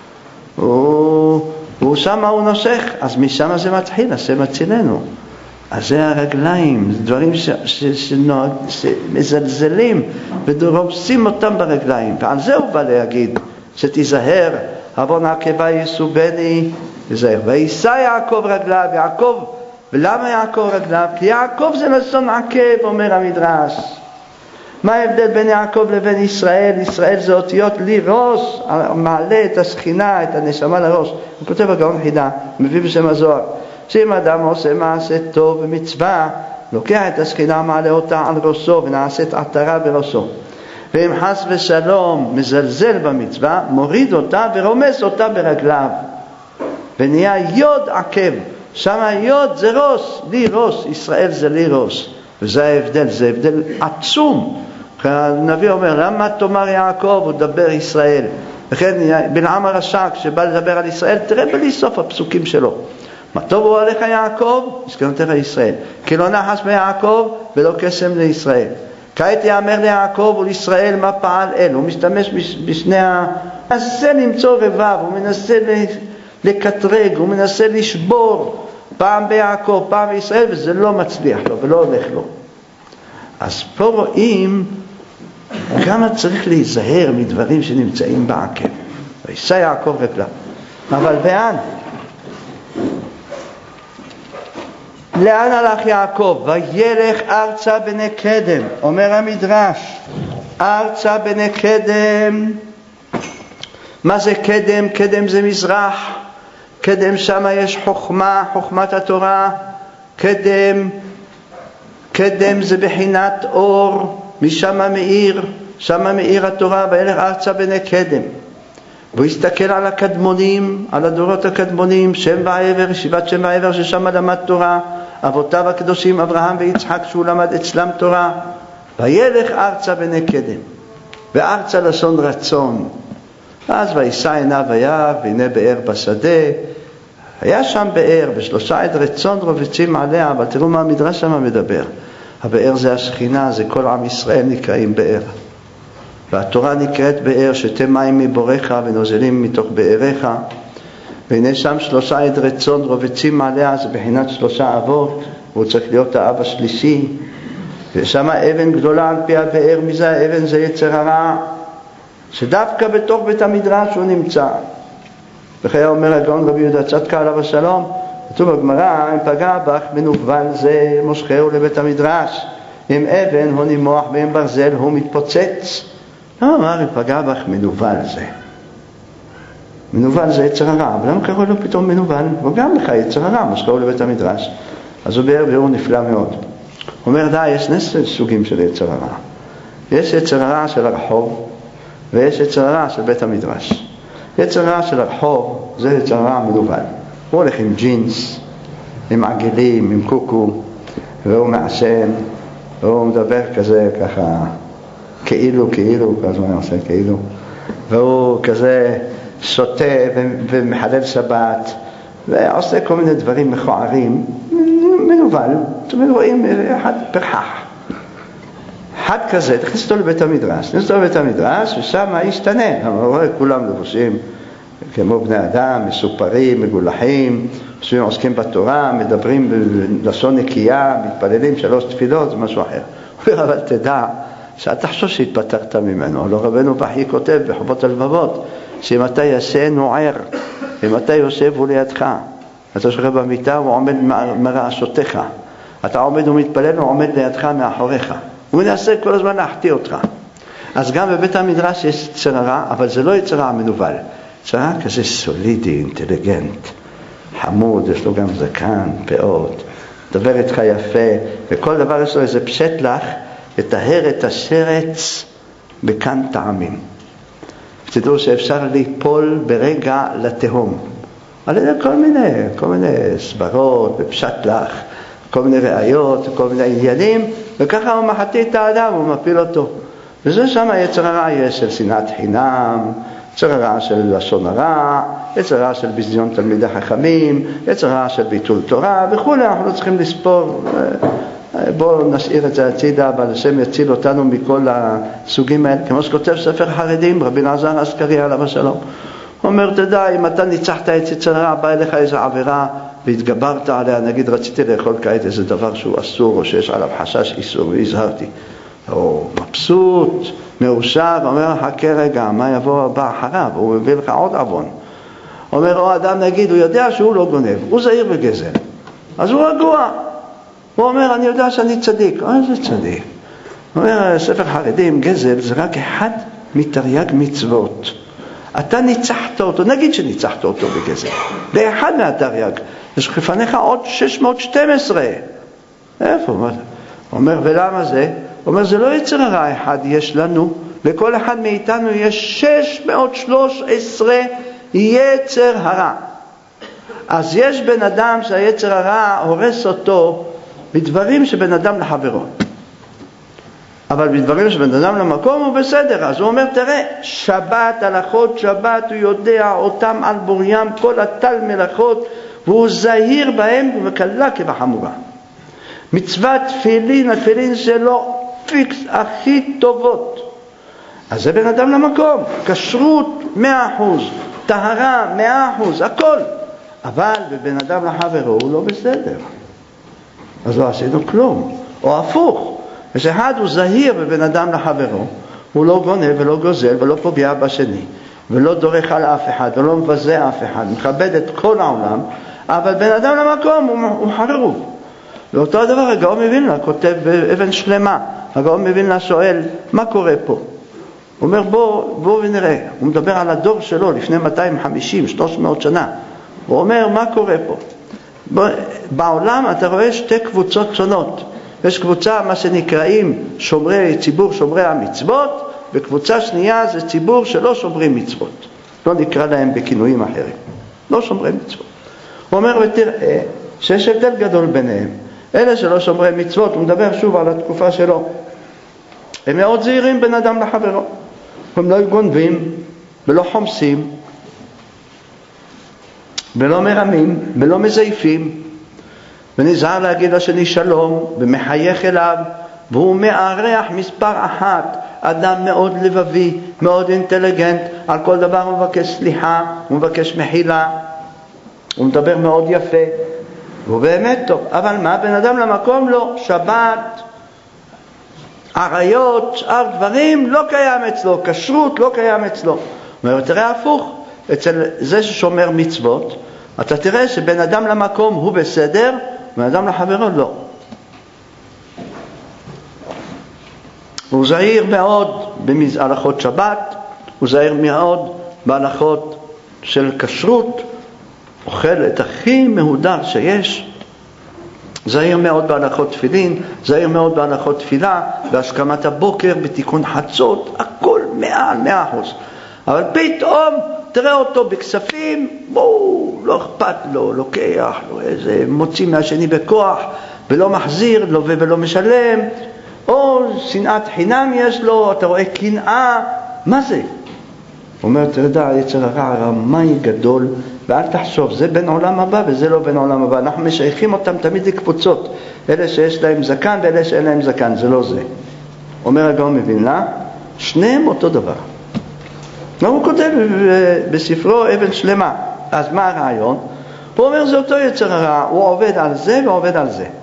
הוא, הוא שמה הוא נושך, אז משם זה מתחיל, אז זה מצילנו. אז זה הרגליים, זה דברים ש, ש, שנוהג, שמזלזלים ורומסים אותם ברגליים. ועל זה הוא בא להגיד, שתיזהר, עוון עקבי יסובני, תיזהר. ויישא יעקב רגליו, יעקב, ולמה יעקב רגליו? כי יעקב זה לשון עקב, אומר המדרש. מה ההבדל בין יעקב לבין ישראל? ישראל זה אותיות לי ראש, מעלה את השכינה, את הנשמה לראש. הוא כותב הגאון חידה, מביא בשם הזוהר, שאם אדם עושה מעשה טוב ומצווה, לוקח את השכינה, מעלה אותה על ראשו ונעשית עטרה בראשו. ואם חס ושלום מזלזל במצווה, מוריד אותה ורומס אותה ברגליו. ונהיה יוד עקב. שם היוד זה ראש, לי ראש, ישראל זה לי ראש. וזה ההבדל, זה הבדל עצום. הנביא אומר, למה תאמר יעקב, הוא דבר ישראל. וכן בלעם הרשע, כשבא לדבר על ישראל, תראה בלי סוף הפסוקים שלו. מה טוב הוא עליך יעקב, מסכנותיך ישראל. כי לא נחס ביעקב ולא קסם לישראל. כעת יאמר ליעקב ולישראל מה פעל אל. הוא משתמש בשני ה... הוא מנסה למצוא רבב, הוא מנסה לקטרג, הוא מנסה לשבור. פעם ביעקב, פעם בישראל, וזה לא מצליח לו ולא הולך לו. אז פה רואים כמה צריך להיזהר מדברים שנמצאים בעקב. וישא יעקב רגליו. אבל לאן? לאן הלך יעקב? וילך ארצה בני קדם. אומר המדרש, ארצה בני קדם. מה זה קדם? קדם זה מזרח. קדם שם יש חוכמה, חוכמת התורה. קדם, קדם זה בחינת אור, משם מאיר, שם מאיר התורה. וילך ארצה בני קדם. והוא הסתכל על הקדמונים, על הדורות הקדמונים, שם ועבר, ישיבת שם ועבר, ששם למד תורה. אבותיו הקדושים אברהם ויצחק שהוא למד אצלם תורה. וילך ארצה בני קדם. וארצה לשון רצון. אז וישא עיניו וירא, והנה באר בשדה. היה שם באר, בשלושה עדרי צאן רובצים עליה, אבל תראו מה המדרש שם מדבר. הבאר זה השכינה, זה כל עם ישראל נקראים באר. והתורה נקראת באר, שתה מים מבורך ונוזלים מתוך באריך. והנה שם שלושה עדרי צאן רובצים עליה, זה בחינת שלושה אבות, והוא צריך להיות האב השלישי. ושם אבן גדולה על פי הבאר, מזה האבן זה יצר הרע, שדווקא בתוך בית המדרש הוא נמצא. וכי אומר הגאון רבי יהודה צדקה עליו השלום, כתוב בגמרא, אם פגע בך מנוול זה מושכהו לבית המדרש, אם אבן הוא נימוח ואם ברזל הוא מתפוצץ. לא אמר אם פגע בך מנוול זה, מנוול זה יצר הרע, אבל למה קראו לו פתאום מנוול? הוא גם לך יצר הרע, מושכהו לבית המדרש. אז הוא באר באור נפלא מאוד. הוא אומר די, יש שני סוגים של יצר הרע. יש יצר הרע של הרחוב, ויש יצר הרע של בית המדרש. יצר הרע של הרחוב זה יצר הרע מנוול. הוא הולך עם ג'ינס, עם עגלים, עם קוקו, והוא מעשן, והוא מדבר כזה ככה, כאילו, כאילו, כל הזמן עושה כאילו, והוא כזה שותה ומחלל שבת, ועושה כל מיני דברים מכוערים, מנוול. זאת אומרת, רואים אחד פרחח. אחד כזה, תכניס אותו לבית המדרש, תכניס אותו לבית המדרש, ושם ישתנה. הוא רואה כולם לבושים כמו בני אדם, מסופרים, מגולחים, עוסקים בתורה, מדברים בלשון נקייה, מתפללים שלוש תפילות, זה משהו אחר. הוא אומר, אבל תדע, שאתה תחשוב שהתפטרת ממנו. לא רבנו בכי כותב בחובות הלבבות, שאם אתה ישן הוא ער, אם אתה יושב הוא לידך, אתה שוכב במיטה הוא עומד מרעשותיך, אתה עומד ומתפלל הוא עומד לידך מאחוריך, הוא ינסה כל הזמן להחטיא אותך. אז גם בבית המדרש יש יצר הרע, אבל זה לא יצר הרע מנוול, יצר הרע כזה סולידי, אינטליגנט, חמוד, יש לו גם זקן, פאות, דבר איתך יפה, וכל דבר יש לו איזה פשט לך, לטהר את השרץ בכאן טעמים. תדעו שאפשר ליפול ברגע לתהום על ידי כל מיני, כל מיני סברות ופשט לך, כל מיני ראיות, כל מיני עניינים, וככה הוא מחטיא את האדם, הוא מפיל אותו. וזה שם יצר הרע יש של שנאת חינם, יצר הרע של לשון הרע, יצר הרע של ביזיון תלמידי חכמים, יצר הרע של ביטול תורה וכו'. אנחנו לא צריכים לספור, בואו נשאיר את זה הצידה, אבל השם יציל אותנו מכל הסוגים האלה. כמו שכותב ספר חרדים, רבי אלעזר אשכרי עליו השלום, הוא אומר, תדע, אם אתה ניצחת את יצר הרע, בא אליך איזו עבירה והתגברת עליה, נגיד רציתי לאכול כעת איזה דבר שהוא אסור, או שיש עליו חשש איסור, והזהרתי, הוא מבסוט, מאושר, אומר, חכה רגע, מה יבוא הבא אחריו? הוא מביא לך עוד עוון. אומר, או אדם נגיד, הוא יודע שהוא לא גונב, הוא זהיר וגזל, אז הוא רגוע. הוא אומר, אני יודע שאני צדיק. אה, זה צדיק. הוא אומר, ספר חרדים, גזל זה רק אחד מתרי"ג מצוות. אתה ניצחת אותו, נגיד שניצחת אותו בגזל. זה אחד מהתרי"ג. יש לפניך עוד שש מאות ושתים עשרה. איפה? הוא אומר, ולמה זה? הוא אומר, זה לא יצר הרע אחד יש לנו. לכל אחד מאיתנו יש שש מאות ושלוש עשרה יצר הרע. אז יש בן אדם שהיצר הרע הורס אותו בדברים שבין אדם לחברו, אבל בדברים שבין אדם למקום הוא בסדר. אז הוא אומר, תראה, שבת, הלכות שבת, הוא יודע אותם על בוריים, כל התל מלאכות, והוא זהיר בהם ומקלה כבחמורה. מצוות תפילין, התפילין שלו פיקס הכי טובות. אז זה בין אדם למקום, כשרות מאה אחוז, טהרה מאה אחוז, הכל. אבל בבן אדם לחברו הוא לא בסדר, אז לא עשינו כלום. או הפוך, כשאחד הוא זהיר בבן אדם לחברו, הוא לא גונב ולא גוזל ולא פוגע בשני ולא דורך על אף אחד ולא מבזה אף אחד, מכבד את כל העולם, אבל בן אדם למקום הוא, הוא חרוב. ואותו הדבר הגאון מווילנה כותב באבן שלמה. הגאון מווילנה שואל מה קורה פה. הוא אומר בוא, בוא ונראה. הוא מדבר על הדור שלו לפני מאתיים וחמישים שלוש מאות שנה. הוא אומר מה קורה פה. בוא, בעולם אתה רואה שתי קבוצות שונות. יש קבוצה מה שנקראים שומרי ציבור שומרי המצוות, וקבוצה שנייה זה ציבור שלא שומרים מצוות, לא נקרא להם בכינויים אחרים, לא שומרי מצוות. הוא אומר ותראה שיש הבדל גדול ביניהם. אלה שלא שומרי מצוות, הוא מדבר שוב על התקופה שלו, הם מאוד זהירים בין אדם לחברו, הם לא גונבים ולא חומסים ולא מרמים ולא מזייפים, ונזהר להגיד לשני שלום ומחייך אליו, והוא מערח מספר אחת, אדם מאוד לבבי, מאוד אינטליגנט, על כל דבר הוא מבקש סליחה, הוא מבקש מחילה, הוא מדבר מאוד יפה, הוא באמת טוב. אבל מה? בן אדם למקום לא, שבת, עריות, שאר דברים לא קיים אצלו, כשרות לא קיים אצלו. הוא אומר, תראה הפוך, אצל זה ששומר מצוות, אתה תראה שבן אדם למקום הוא בסדר, בן אדם לחברו לא. הוא זהיר מאוד בהלכות שבת, הוא זהיר מאוד בהלכות של כשרות, אוכל את הכי מהודר שיש, זהיר מאוד בהלכות תפילין, זהיר מאוד בהלכות תפילה, בהשכמת הבוקר, בתיקון חצות, הכל מעל מאה אחוז. אבל פתאום תראה אותו בכספים, בואו, לא אכפת לו, לוקח לו איזה, מוציא מהשני בכוח, ולא מחזיר, לא ולא משלם, או שנאת חינם יש לו, אתה רואה קנאה, מה זה? הוא אומר, תרדע, יצר הרע רמאי גדול, ואל תחשוב, זה בין עולם הבא וזה לא בין עולם הבא. אנחנו משייכים אותם תמיד לקבוצות, אלה שיש להם זקן ואלה שאין להם זקן, זה לא זה. אומר הגאון מווילנה, שניהם אותו דבר. הוא כותב בספרו אבן שלמה. אז מה הרעיון? הוא אומר, זה אותו יצר הרע, הוא עובד על זה ועובד על זה.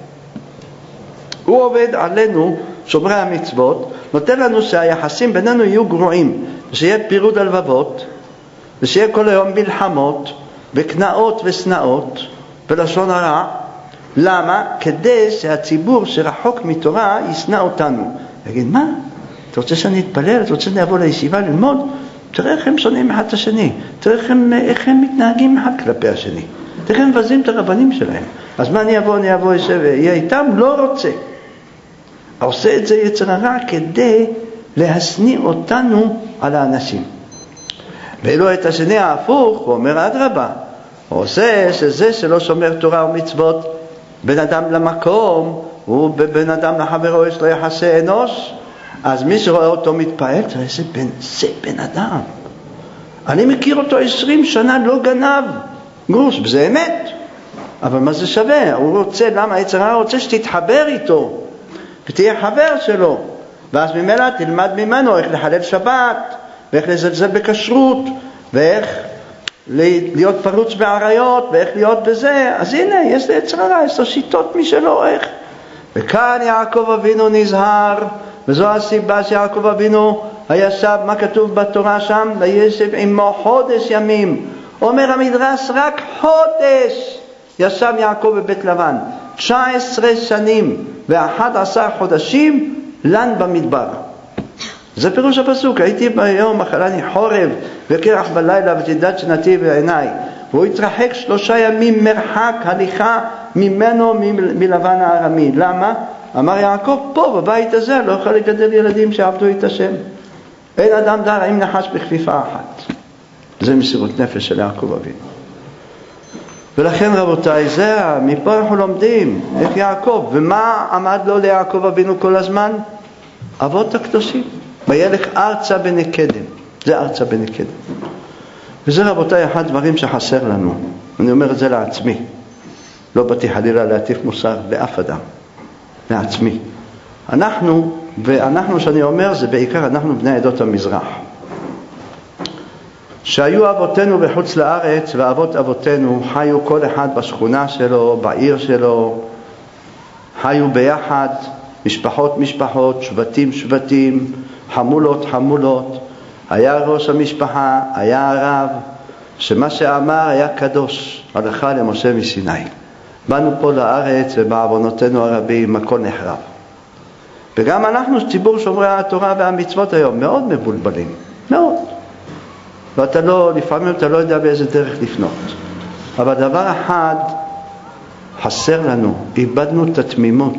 הוא עובד עלינו, שומרי המצוות, נותן לנו שהיחסים בינינו יהיו גרועים, שיהיה פירוד הלבבות, ושיהיה כל היום מלחמות, וקנאות וסנאות, ולשון הרע. למה? כדי שהציבור שרחוק מתורה ישנא אותנו. יגיד, מה? אתה רוצה שאני אתפלל? אתה רוצה שאני אבוא לישיבה ללמוד? תראה איך הם שונאים אחד את השני, תראה איך הם, איך הם מתנהגים אחד כלפי השני, תראה הם מבזים את הרבנים שלהם. אז מה אני אבוא, אני אבוא יהיה איתם? לא רוצה. עושה את זה יצר הרע כדי להשניא אותנו על האנשים. ואילו את השני ההפוך, הוא אומר אדרבה, הוא עושה שזה שלא שומר תורה ומצוות, בן אדם למקום, הוא בבן אדם לחברו יש לו יחסי אנוש, אז מי שרואה אותו מתפעל, תראה, זה בן, זה בן אדם. אני מכיר אותו עשרים שנה, לא גנב גרוש, זה אמת. אבל מה זה שווה? הוא רוצה, למה? יצר הרע רוצה שתתחבר איתו, ותהיה חבר שלו. ואז ממילא תלמד ממנו איך לחלל שבת, ואיך לזלזל בכשרות, ואיך להיות פרוץ בעריות, ואיך להיות בזה. אז הנה, יש ליצר הרע, יש לו שיטות משלו, איך. וכאן יעקב אבינו נזהר, וזו הסיבה שיעקב אבינו הישב, מה כתוב בתורה שם? וישב עמו חודש ימים. אומר המדרש, רק חודש ישב יעקב בבית לבן. תשע עשרה שנים ואחד עשר חודשים לן במדבר. זה פירוש הפסוק. הייתי ביום אכלני חורב וקרח בלילה ותדד שנתי בעיניי. והוא התרחק שלושה ימים מרחק הליכה ממנו מלבן הארמי. למה? אמר יעקב, פה בבית הזה לא יכול לגדל ילדים שעבדו את השם. אין אדם דר עם נחש בכפיפה אחת. זה מסירות נפש של יעקב אבינו. ולכן רבותיי, זה, מפה אנחנו לומדים איך יעקב, ומה עמד לו ליעקב אבינו כל הזמן? אבות הקדושים. וילך ארצה בני קדם. זה ארצה בני קדם. וזה רבותיי אחד דברים שחסר לנו. אני אומר את זה לעצמי. לא באתי חלילה להטיף מוסר לאף אדם. לעצמי. אנחנו, ואנחנו שאני אומר זה בעיקר אנחנו בני עדות המזרח. שהיו אבותינו בחוץ לארץ, ואבות אבותינו חיו כל אחד בשכונה שלו, בעיר שלו, חיו ביחד, משפחות משפחות, שבטים שבטים, חמולות חמולות. היה ראש המשפחה, היה הרב, שמה שאמר היה קדוש, הלכה למשה מסיני. באנו פה לארץ ובעוונותינו הרבים הכל נחרב. וגם אנחנו, ציבור שומרי התורה והמצוות היום, מאוד מבולבלים, מאוד. ואתה לא, לפעמים אתה לא יודע באיזה דרך לפנות. אבל דבר אחד חסר לנו, איבדנו את התמימות.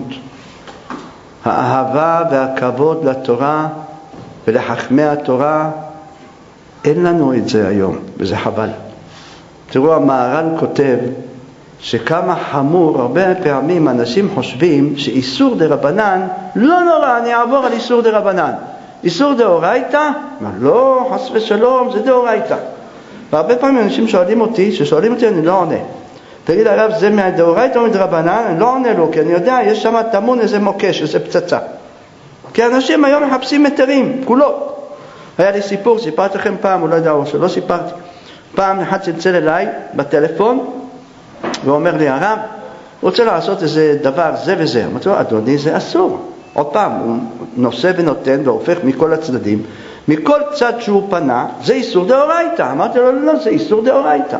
האהבה והכבוד לתורה ולחכמי התורה, אין לנו את זה היום, וזה חבל. תראו, המהר"ל כותב שכמה חמור, הרבה פעמים אנשים חושבים שאיסור דרבנן, לא נורא, אני אעבור על איסור דרבנן. איסור דאורייתא? לא, חס ושלום, זה דאורייתא. והרבה פעמים אנשים שואלים אותי, ששואלים אותי אני לא עונה. תגיד הרב, זה מהדאורייתא או מדרבנן? אני לא עונה לו, כי אני יודע, יש שם תמון איזה מוקש, איזה פצצה. כי אנשים היום מחפשים מטרים, כולו. היה לי סיפור, סיפרתי לכם פעם, אולי דאו, שלא סיפרתי. פעם אחד צלצל אליי בטלפון, ואומר לי, הרב, רוצה לעשות איזה דבר, זה וזה. אמרתי לו, אדוני, זה אסור. עוד פעם, הוא נושא ונותן והופך מכל הצדדים. מכל צד שהוא פנה, זה איסור דאורייתא. אמרתי לו, לא, זה איסור דאורייתא.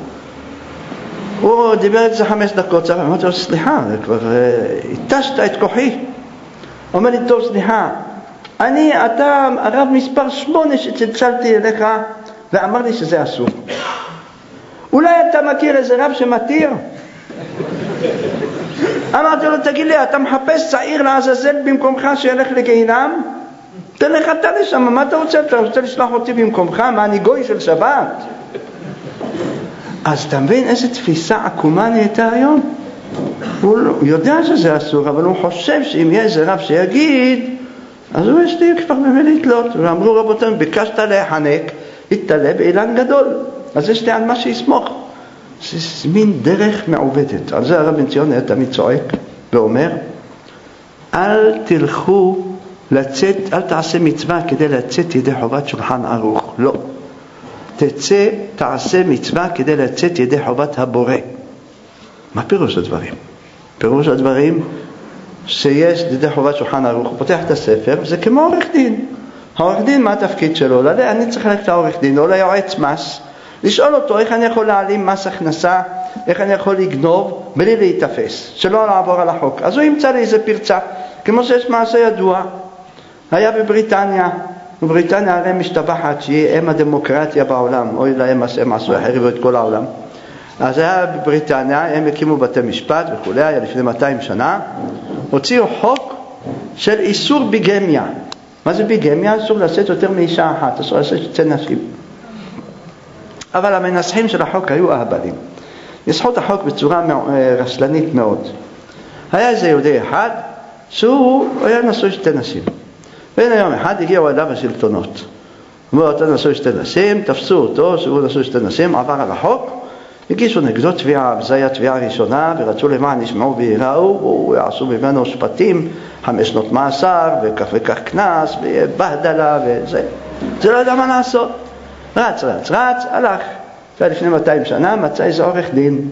הוא דיבר את זה חמש דקות, אמרתי לו, סליחה, כבר התשת את כוחי. אומר לי, טוב, סליחה, אני, אתה הרב מספר שמונה שצלצלתי אליך ואמר לי שזה אסור. אולי אתה מכיר איזה רב שמתיר? אמרתי לו, תגיד לי, אתה מחפש צעיר לעזאזל במקומך שילך לגיהינם? תן לך אתה לשם, מה אתה רוצה? אתה רוצה לשלוח אותי במקומך? מה, אני גוי של שבת? אז אתה מבין איזה תפיסה עקומה נהייתה היום? הוא יודע שזה אסור, אבל הוא חושב שאם יהיה איזה רב שיגיד, אז הוא יש לי כבר באמת לתלות. ואמרו רבותינו, ביקשת להיחנק, התעלה באילן גדול. אז יש לי על מה שיסמוך. זה מין דרך מעובדת. על זה הרב בן ציון היה תמיד צועק ואומר, אל תלכו לצאת, אל תעשה מצווה כדי לצאת ידי חובת שולחן ערוך. לא. תצא, תעשה מצווה כדי לצאת ידי חובת הבורא. מה פירוש הדברים? פירוש הדברים שיש ידי חובת שולחן ערוך. הוא פותח את הספר, זה כמו עורך דין. העורך דין, מה התפקיד שלו? לא, אני צריך ללכת לעורך דין, או ליועץ מס, לשאול אותו איך אני יכול להעלים מס הכנסה, איך אני יכול לגנוב, בלי להתאפס, שלא לעבור על החוק. אז הוא ימצא לי איזה פרצה, כמו שיש מעשה ידוע. היה בבריטניה, ובריטניה הרי משתבחת שהיא אם הדמוקרטיה בעולם, אוי להם מה שהם עשו, החריבו את כל העולם. אז היה בבריטניה, הם הקימו בתי משפט וכו', היה לפני מאתיים שנה, הוציאו חוק של איסור ביגמיה. מה זה ביגמיה? אסור לשאת יותר מאישה אחת, אסור לשאת שתי נשים. אבל המנסחים של החוק היו אהבלים. ניסחו את החוק בצורה רשלנית מאוד. היה איזה יהודי אחד, שהוא היה נשוי שתי נשים. ואין היום אחד הגיעו אליו השלטונות. אמרו, אתה נשוי שתי נשים, תפסו אותו, שהוא נשוי שתי נשים, עבר על החוק, הגישו נגדו תביעה, זו הייתה תביעה ראשונה, ורצו למען ישמעו ויראו, ויעשו ממנו שפטים, חמש שנות מאסר, וכך וכך כנס, ובהדלה, וזה. זה לא יודע מה לעשות. רץ, רץ, רץ, הלך. זה לפני מאתיים שנה, מצא איזה עורך דין.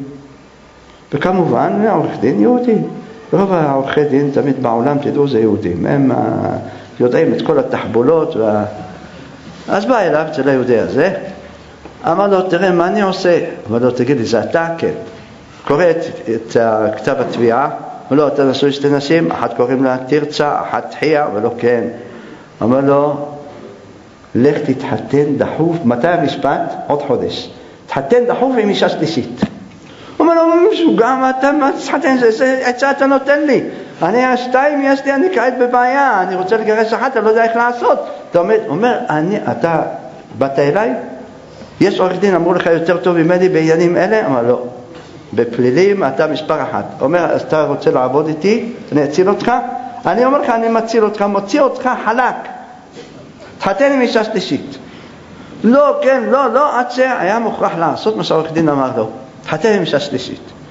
וכמובן, עורך דין יהודי. רוב העורכי דין תמיד בעולם, תדעו, זה יהודים. הם יודעים את כל התחבולות. וה... אז בא אליו אצל היהודי הזה, אמר לו, תראה, מה אני עושה? אמר לו, תגיד לי, זה אתה? כן. קורא את, את כתב התביעה, אמר לו, אתה נשוי שתי נשים, אחת קוראים לה תרצה, אחת תחייה, ולא כן. אמר לו, לך תתחתן דחוף, מתי המשפט? עוד חודש. תתחתן דחוף עם אישה שלישית. הוא אומר לו, משוגע, מה אתה תתחתן? זה עצה אתה נותן לי. אני השתיים יש לי, אני כעת בבעיה, אני רוצה לגרש אחת, אני לא יודע איך לעשות. אתה אומר, אומר אני, אתה באת אליי? יש עורך דין, אמרו לך יותר טוב ממני בעניינים אלה? אמר לא. בפלילים אתה מספר אחת. אומר, אז אתה רוצה לעבוד איתי? אני אציל אותך? אני אומר לך, אני מציל אותך, מוציא אותך חלק. תחתן עם אישה שלישית. לא, כן, לא, לא, עד שהיה מוכרח לעשות מה שהעורך דין אמר לו. תחתן עם אישה שלישית.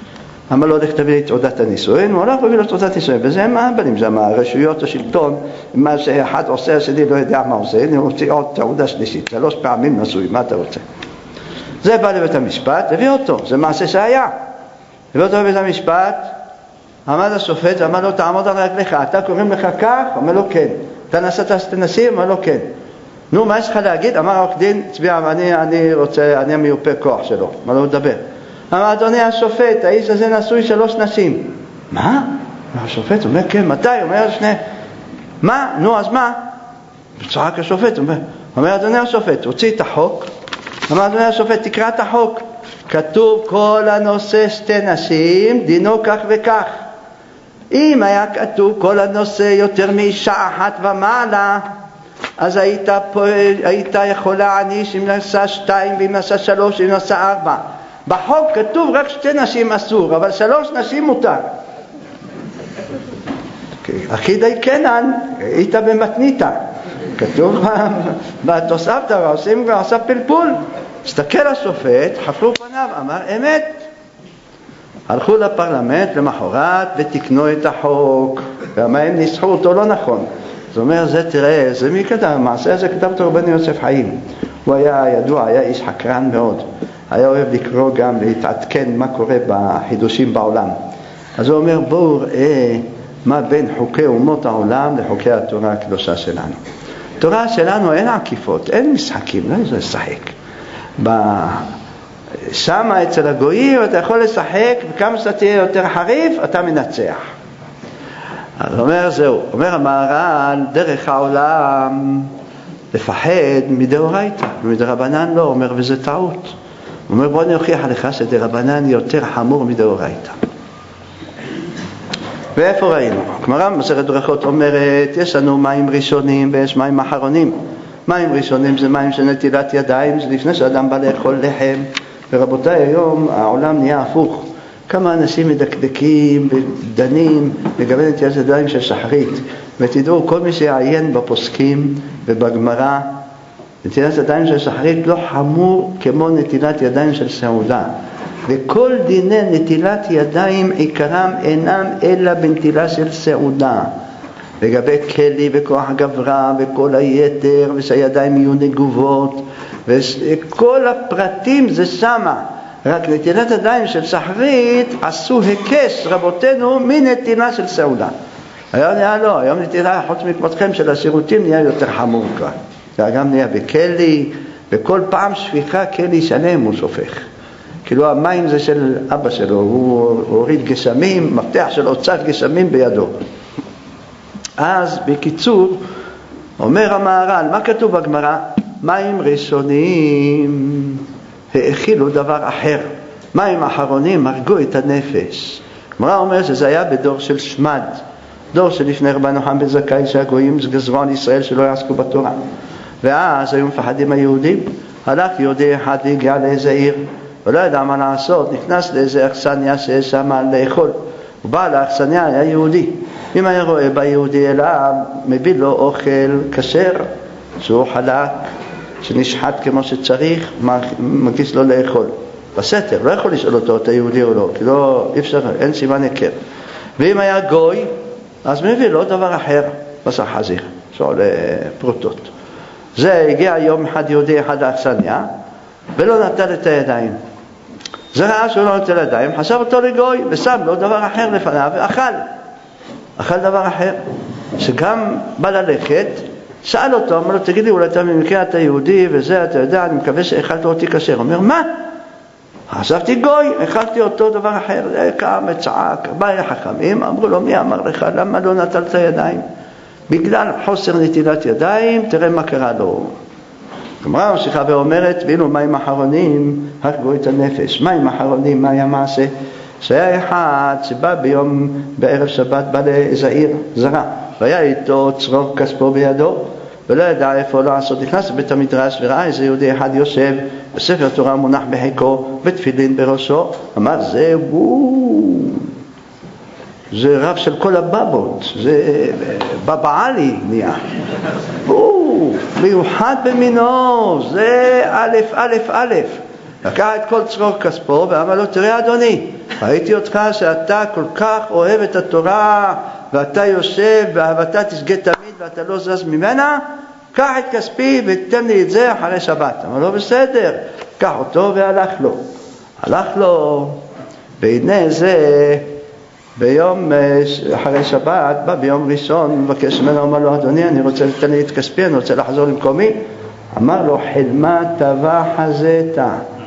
אמר לו, הולך תביא לי תעודת הנישואין, הוא הולך להביא לו תעודת נישואין, וזה מה הבנים, זה מה, רשויות השלטון, מה שאחד עושה, השני לא יודע מה עושה, אני רוצה עוד תעודה שלישית, שלוש פעמים נשוי, מה אתה רוצה? זה בא לבית המשפט, הביא אותו, זה מעשה שהיה. הביא אותו לבית המשפט, עמד השופט, אמר לו, תעמוד על רגליך, אתה קוראים לך כך? אומר לו, כן. אתה נסעת שתנסים? אומר לו, כן. נו, מה יש לך להגיד? אמר עורך דין, צביע, אני, אני רוצה, אני המיופה כוח שלו. אמר לו, דבר. אמר, אדוני השופט, האיש הזה נשוי שלוש נשים. מה? השופט אומר, כן, מתי? אומר, שני... מה? נו, אז מה? צחק השופט, אומר, אומר, אדוני השופט, הוציא את החוק. אמר, אדוני השופט, תקרא את החוק. כתוב כל הנושא שתי נשים, דינו כך וכך. אם היה כתוב כל הנושא יותר מאישה אחת ומעלה, אז היית, היית יכול להעניש אם נעשה שתיים ואם נעשה שלוש ואם נעשה ארבע. בחוק כתוב רק שתי נשים אסור, אבל שלוש נשים מותר. אחי די קנן, היית במתניתה. כתוב בתוספתא, ועושים ועשה פלפול. הסתכל השופט, חפרו פניו, אמר אמת. הלכו לפרלמנט למחרת ותקנו את החוק. ומה הם ניסחו אותו לא נכון. זאת אומרת, זה תראה, זה מי כתב? המעשה הזה כתב אותו רבן יוסף חיים. הוא היה ידוע, היה איש חקרן מאוד. היה אוהב לקרוא גם, להתעדכן מה קורה בחידושים בעולם. אז הוא אומר, בואו ראה מה בין חוקי אומות העולם לחוקי התורה הקדושה שלנו. התורה שלנו אין עקיפות, אין משחקים, לא איזה לשחק. שמה אצל הגויים אתה יכול לשחק, וכמה שאתה תהיה יותר חריף, אתה מנצח. אז אומר זהו, אומר המהר"ל, דרך העולם לפחד מדאורייתא, ומדרבנן לא, אומר וזה טעות. הוא אומר בוא אני אוכיח לך שדרבנן יותר חמור מדאורייתא. ואיפה ראינו? גמרא במסכת ברכות אומרת, יש לנו מים ראשונים ויש מים אחרונים. מים ראשונים זה מים של נטילת ידיים, זה לפני שאדם בא לאכול לחם. ורבותיי, היום העולם נהיה הפוך. כמה אנשים מדקדקים ודנים לגבי נטילת ידיים של שחרית. ותדעו, כל מי שיעיין בפוסקים ובגמרא, נטילת ידיים של שחרית לא חמור כמו נטילת ידיים של סעודה. וכל דיני נטילת ידיים עיקרם אינם אלא בנטילה של סעודה. לגבי כלי וכוח גברה וכל היתר, ושהידיים יהיו נגובות, וכל הפרטים זה שמה. רק נטילת ידיים של שחרית עשו הקש רבותינו מנטילה של סעודה. היום נהיה לא, היום נטילה חוץ מכבודכם של השירותים נהיה יותר חמור כבר. וגם נהיה בכלי, וכל פעם שפיכה כלי שלם הוא שופך. כאילו המים זה של אבא שלו, הוא הוריד גשמים, מפתח של הוצאת גשמים בידו. אז בקיצור, אומר המהר"ל, מה כתוב בגמרא? מים ראשונים האכילו דבר אחר. מים אחרונים הרגו את הנפש. הגמרא אומר שזה היה בדור של שמד. דור שלפני רבנו חנן בן זכאי שהגויים גזרו על ישראל שלא יעסקו בתורה. ואז היו מפחדים היהודים. הלך יהודי אחד והגיע לאיזה עיר. ולא ידע מה לעשות. נכנס לאיזה אכסניה שיש שם לאכול. הוא בא לאכסניה, היה יהודי. אם היה רואה ביהודי אליו, מביא לו אוכל כשר, שהוא חלק, שנשחט כמו שצריך, מגיש לו לאכול. בסתר, לא יכול לשאול אותו, אתה יהודי או לא, כי לא, אי אפשר, אין סימן הכר. ואם היה גוי, אז מביא לו דבר אחר, בשר חזיר, שעולה פרוטות. זה הגיע יום אחד יהודי אחד לאכסניה, ולא נטל את הידיים. זה ראה שהוא לא נטל ידיים, חשב אותו לגוי, ושם לו דבר אחר לפניו, ואכל. אכל דבר אחר, שגם בא ללכת, שאל אותו, אמר לו, תגיד לי, אולי אתה במקרה אתה יהודי, וזה, אתה יודע, אני מקווה שאכלת אותי כשר. הוא אומר, מה? חשבתי גוי, אכלתי אותו דבר אחר, קם, צעק, בא אל החכמים, אמרו לו, מי אמר לך, למה לא נטלת ידיים? בגלל חוסר נטילת ידיים, תראה מה קרה לו. גמרא ממשיכה ואומרת, ואילו מים אחרונים הרגו את הנפש. מים אחרונים, מה היה מעשה? שהיה אחד שבא ביום בערב שבת, בא לאיזה עיר זרה, והיה איתו צרור כספו בידו, ולא ידע איפה לעשות. נכנס לבית המדרש וראה איזה יהודי אחד יושב, בספר תורה מונח בחיקו, ותפילין בראשו. אמר, זה הוא, זה רב של כל הבבות, זה בבעלי נהיה. הוא מיוחד במינו, זה א' א' א'. לקח את כל צרור כספו ואמר לו, תראה אדוני, ראיתי אותך שאתה כל כך אוהב את התורה ואתה יושב ואהבתה תשגה תמיד ואתה לא זז ממנה, קח את כספי ותתן לי את זה אחרי שבת. אמר לו, בסדר, קח אותו והלך לו. הלך לו, והנה זה ביום אחרי שבת, בא ביום ראשון, מבקש ממנו, אמר לו, אדוני, אני רוצה לתן לי את כספי, אני רוצה לחזור למקומי. אמר לו, חלמה טבע חזית,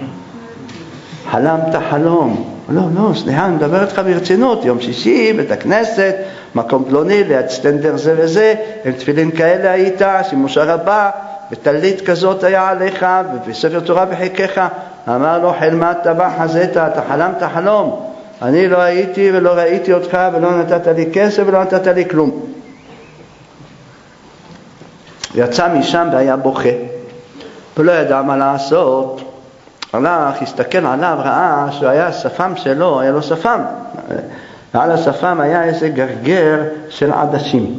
חלמת חלום. לא, לא, סליחה, אני מדבר איתך ברצינות, יום שישי, בית הכנסת, מקום פלוני, ליד סטנדר זה וזה, עם תפילין כאלה היית, שימוש הרבה, וטלית כזאת היה עליך, ובספר תורה בחיקך. אמר לו, חלמת טבע חזית, אתה חלמת חלום. אני לא הייתי ולא ראיתי אותך, ולא נתת לי כסף ולא נתת לי כלום. יצא משם והיה בוכה, ולא ידע מה לעשות. הלך, הסתכל עליו, ראה שהוא היה שפם שלו, היה לו שפם. ועל השפם היה איזה גרגר של עדשים.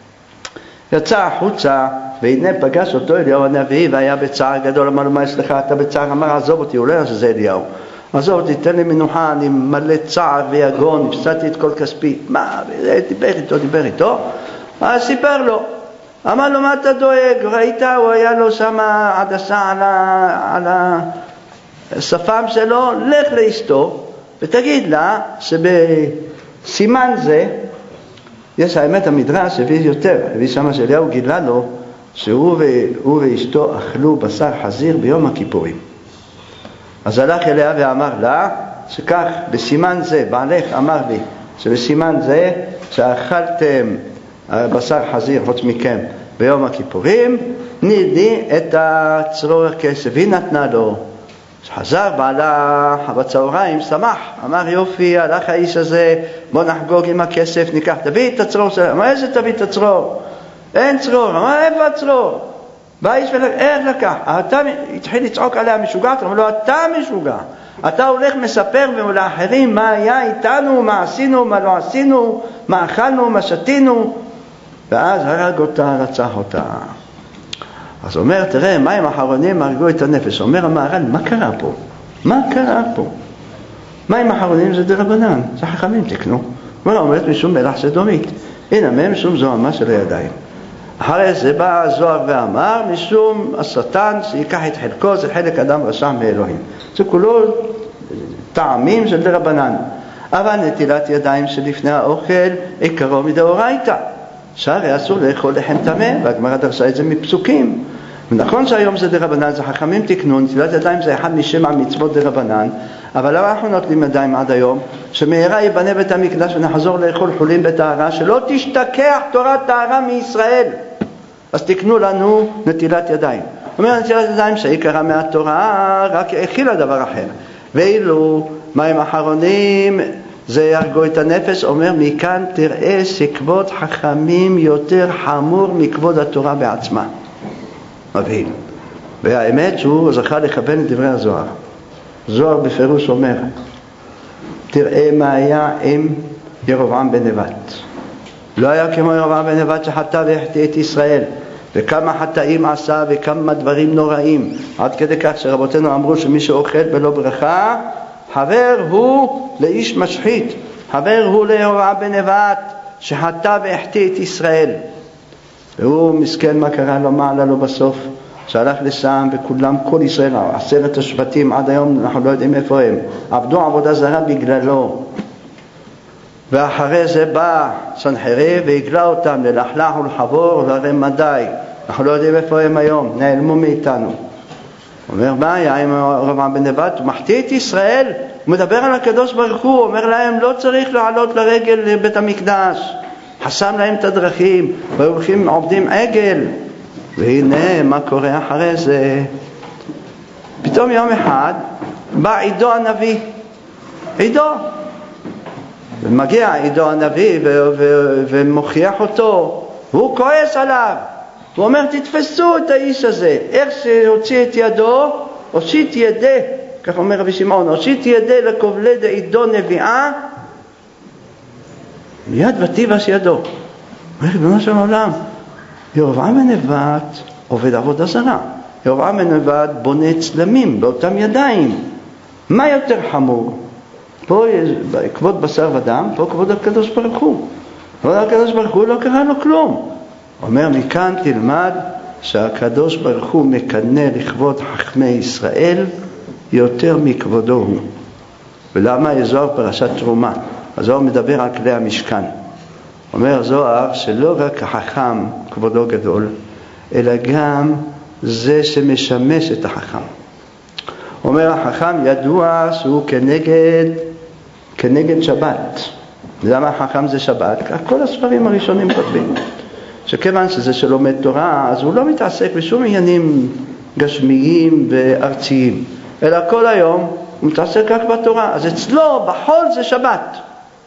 יצא החוצה, והנה פגש אותו אליהו הנביא, והיה בצער גדול. אמר לו, מה יש לך? אתה בצער? אמר, עזוב אותי, הוא לא יודע שזה אליהו. עזוב אותי, תן לי מנוחה, אני מלא צער ויגון, הפסדתי את כל כספי. מה? דיבר איתו, דיבר איתו. אז סיפר לו. אמר לו, מה אתה דואג? ראית, הוא היה לו שם עדשה על, ה, על השפם שלו, לך לאשתו ותגיד לה שבסימן זה, יש האמת המדרש הביא יותר, הביא שמה שאליהו גילה לו שהוא ו, ואשתו אכלו בשר חזיר ביום הכיפורים. אז הלך אליה ואמר לה שכך בסימן זה, בעלך אמר לי שבסימן זה שאכלתם בשר חזיר חוץ מכם ביום הכיפורים, נידי את הצרור הכסף. היא נתנה לו. חזר בעלה בצהריים, שמח, אמר יופי, הלך האיש הזה, בוא נחגוג עם הכסף, ניקח, תביא את הצרור. אמר, איזה תביא את הצרור? אין צרור. אמר, איפה הצרור? בא איש ולקח, איך לקח? אתה התחיל לצעוק עליה משוגעת. אמר לו, אתה משוגע, אתה הולך מספר לאחרים מה היה איתנו, מה עשינו, מה לא עשינו, מה אכלנו, מה שתינו. ואז הרג אותה, רצח אותה. אז הוא אומר, תראה, מים האחרונים הרגו את הנפש. אומר המהר"ל, מה קרה פה? מה קרה פה? מים האחרונים זה דרבנן, זה חכמים תקנו. הוא אומר, משום מלח סדומית. הנה, מהם משום זוהמה של הידיים. אחרי זה בא הזוהר ואמר, משום השטן שיקח את חלקו, זה חלק אדם רשע מאלוהים. זה כולו טעמים של דרבנן. אבל נטילת ידיים שלפני האוכל עיקרו מדאורייתא. שהרי אסור לאכול לחם טמא, והגמרא דרשה את זה מפסוקים. ונכון שהיום זה דרבנן, זה חכמים תקנו, נטילת ידיים זה אחד משבע מצוות דרבנן, אבל למה אנחנו נוטלים ידיים עד היום? שמהרה ייבנה בית המקדש ונחזור לאכול חולים בטהרה, שלא תשתכח תורת טהרה מישראל. אז תקנו לנו נטילת ידיים. אומר נטילת ידיים שעיקרה מהתורה, רק הכילה דבר אחר. ואילו מים אחרונים זה ירגו את הנפש. אומר, מכאן תראה שכבוד חכמים יותר חמור מכבוד התורה בעצמה. מבהיל. והאמת שהוא זכה לכוון את דברי הזוהר. זוהר בפירוש אומר, תראה מה היה עם ירבעם בן נבט. לא היה כמו ירבעם בן נבט שחטא והחטיא את ישראל, וכמה חטאים עשה וכמה דברים נוראים, עד כדי כך שרבותינו אמרו שמי שאוכל בלא ברכה, חבר הוא לאיש משחית, חבר הוא לירבעם בן נבט שחטא והחטיא את ישראל. והוא מסכן, מה קרה לו, מה עלה לו בסוף? שהלך לשם וכולם, כל ישראל, עשרת השבטים עד היום אנחנו לא יודעים איפה הם, עבדו עבודה זרה בגללו. ואחרי זה בא סנחריב והגלה אותם ללחלח ולחבור ולרמדי. אנחנו לא יודעים איפה הם היום, נעלמו מאיתנו. הוא אומר, מה היה עם ירבעם בן נבט? הוא מחטיא את ישראל, הוא מדבר על הקדוש ברוך הוא, הוא אומר להם לא צריך לעלות לרגל לבית המקדש, חסם להם את הדרכים, והולכים עובדים עגל. והנה מה קורה אחרי זה? פתאום יום אחד בא עידו הנביא, עידו, ומגיע עידו הנביא ו- ו- ומוכיח אותו, והוא כועס עליו, הוא אומר, תתפסו את האיש הזה, איך שהוציא את ידו, הושיט ידי, כך אומר רבי שמעון, הושיט ידי לקובלי דעידו נביאה, מיד ותיבש ידו. אומר, במה של העולם, ירבעם בן נבט עובד עבודה זרה, ירבעם בן נבט בונה צלמים באותם ידיים. מה יותר חמור? פה כבוד בשר ודם, פה כבוד הקדוש ברוך הוא. כבוד הקדוש ברוך הוא לא קרה לו כלום. אומר מכאן תלמד שהקדוש ברוך הוא מקנה לכבוד חכמי ישראל יותר מכבודו הוא. ולמה הזוהר פרשת תרומה? הזוהר מדבר על כלי המשכן. אומר הזוהר שלא רק החכם כבודו גדול, אלא גם זה שמשמש את החכם. אומר החכם ידוע שהוא כנגד, כנגד שבת. למה החכם זה שבת? כל הספרים הראשונים כותבים שכיוון שזה שלומד תורה, אז הוא לא מתעסק בשום עניינים גשמיים וארציים, אלא כל היום הוא מתעסק רק בתורה. אז אצלו בחול זה שבת.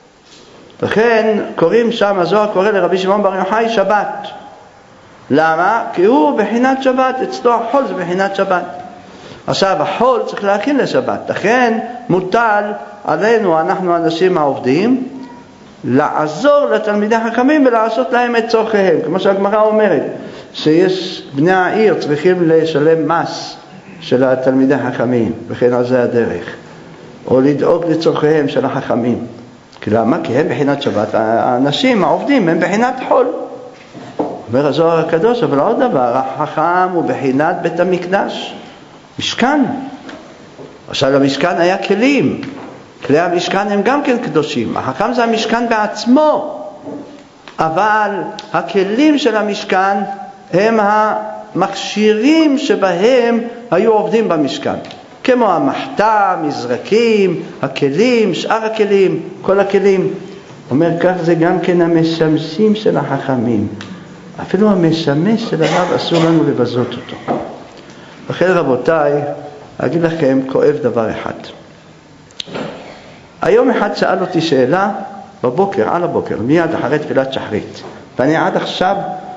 לכן קוראים שם, הזוהר קורא לרבי שמעון בר יוחאי שבת. למה? כי הוא בחינת שבת, אצלו החול זה בחינת שבת. עכשיו החול צריך להכין לשבת, לכן מוטל עלינו, אנחנו האנשים העובדים, לעזור לתלמידי חכמים ולעשות להם את צורכיהם. כמו שהגמרא אומרת, שיש בני העיר צריכים לשלם מס של התלמידי חכמים, וכן על זה הדרך. או לדאוג לצורכיהם של החכמים. כי למה? כי הם בחינת שבת, האנשים העובדים הם בחינת חול. אומר הזוהר הקדוש, אבל עוד דבר, החכם הוא בחינת בית המקדש, משכן. עכשיו למשכן היה כלים, כלי המשכן הם גם כן קדושים. החכם זה המשכן בעצמו, אבל הכלים של המשכן הם המכשירים שבהם היו עובדים במשכן, כמו המחתה, מזרקים, הכלים, שאר הכלים, כל הכלים. אומר כך זה גם כן המשמשים של החכמים. אפילו המשמש של הרב אסור לנו לבזות אותו. לכן רבותיי, אגיד לכם כואב דבר אחד. היום אחד שאל אותי שאלה בבוקר, על הבוקר, מיד אחרי תפילת שחרית, ואני עד עכשיו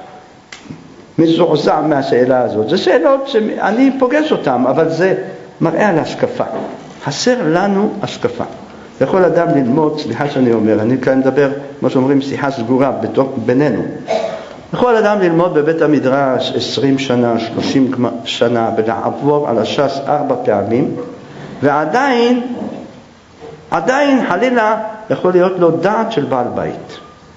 מזועזע מהשאלה הזאת. זה שאלות שאני פוגש אותן, אבל זה מראה על השקפה. חסר לנו השקפה. יכול אדם ללמוד, סליחה שאני אומר, אני כאן מדבר, כמו שאומרים, שיחה סגורה בינינו. יכול אדם ללמוד בבית המדרש עשרים שנה, שלושים שנה, ולעבור על הש"ס ארבע פעמים, ועדיין, עדיין חלילה יכול להיות לו דעת של בעל בית.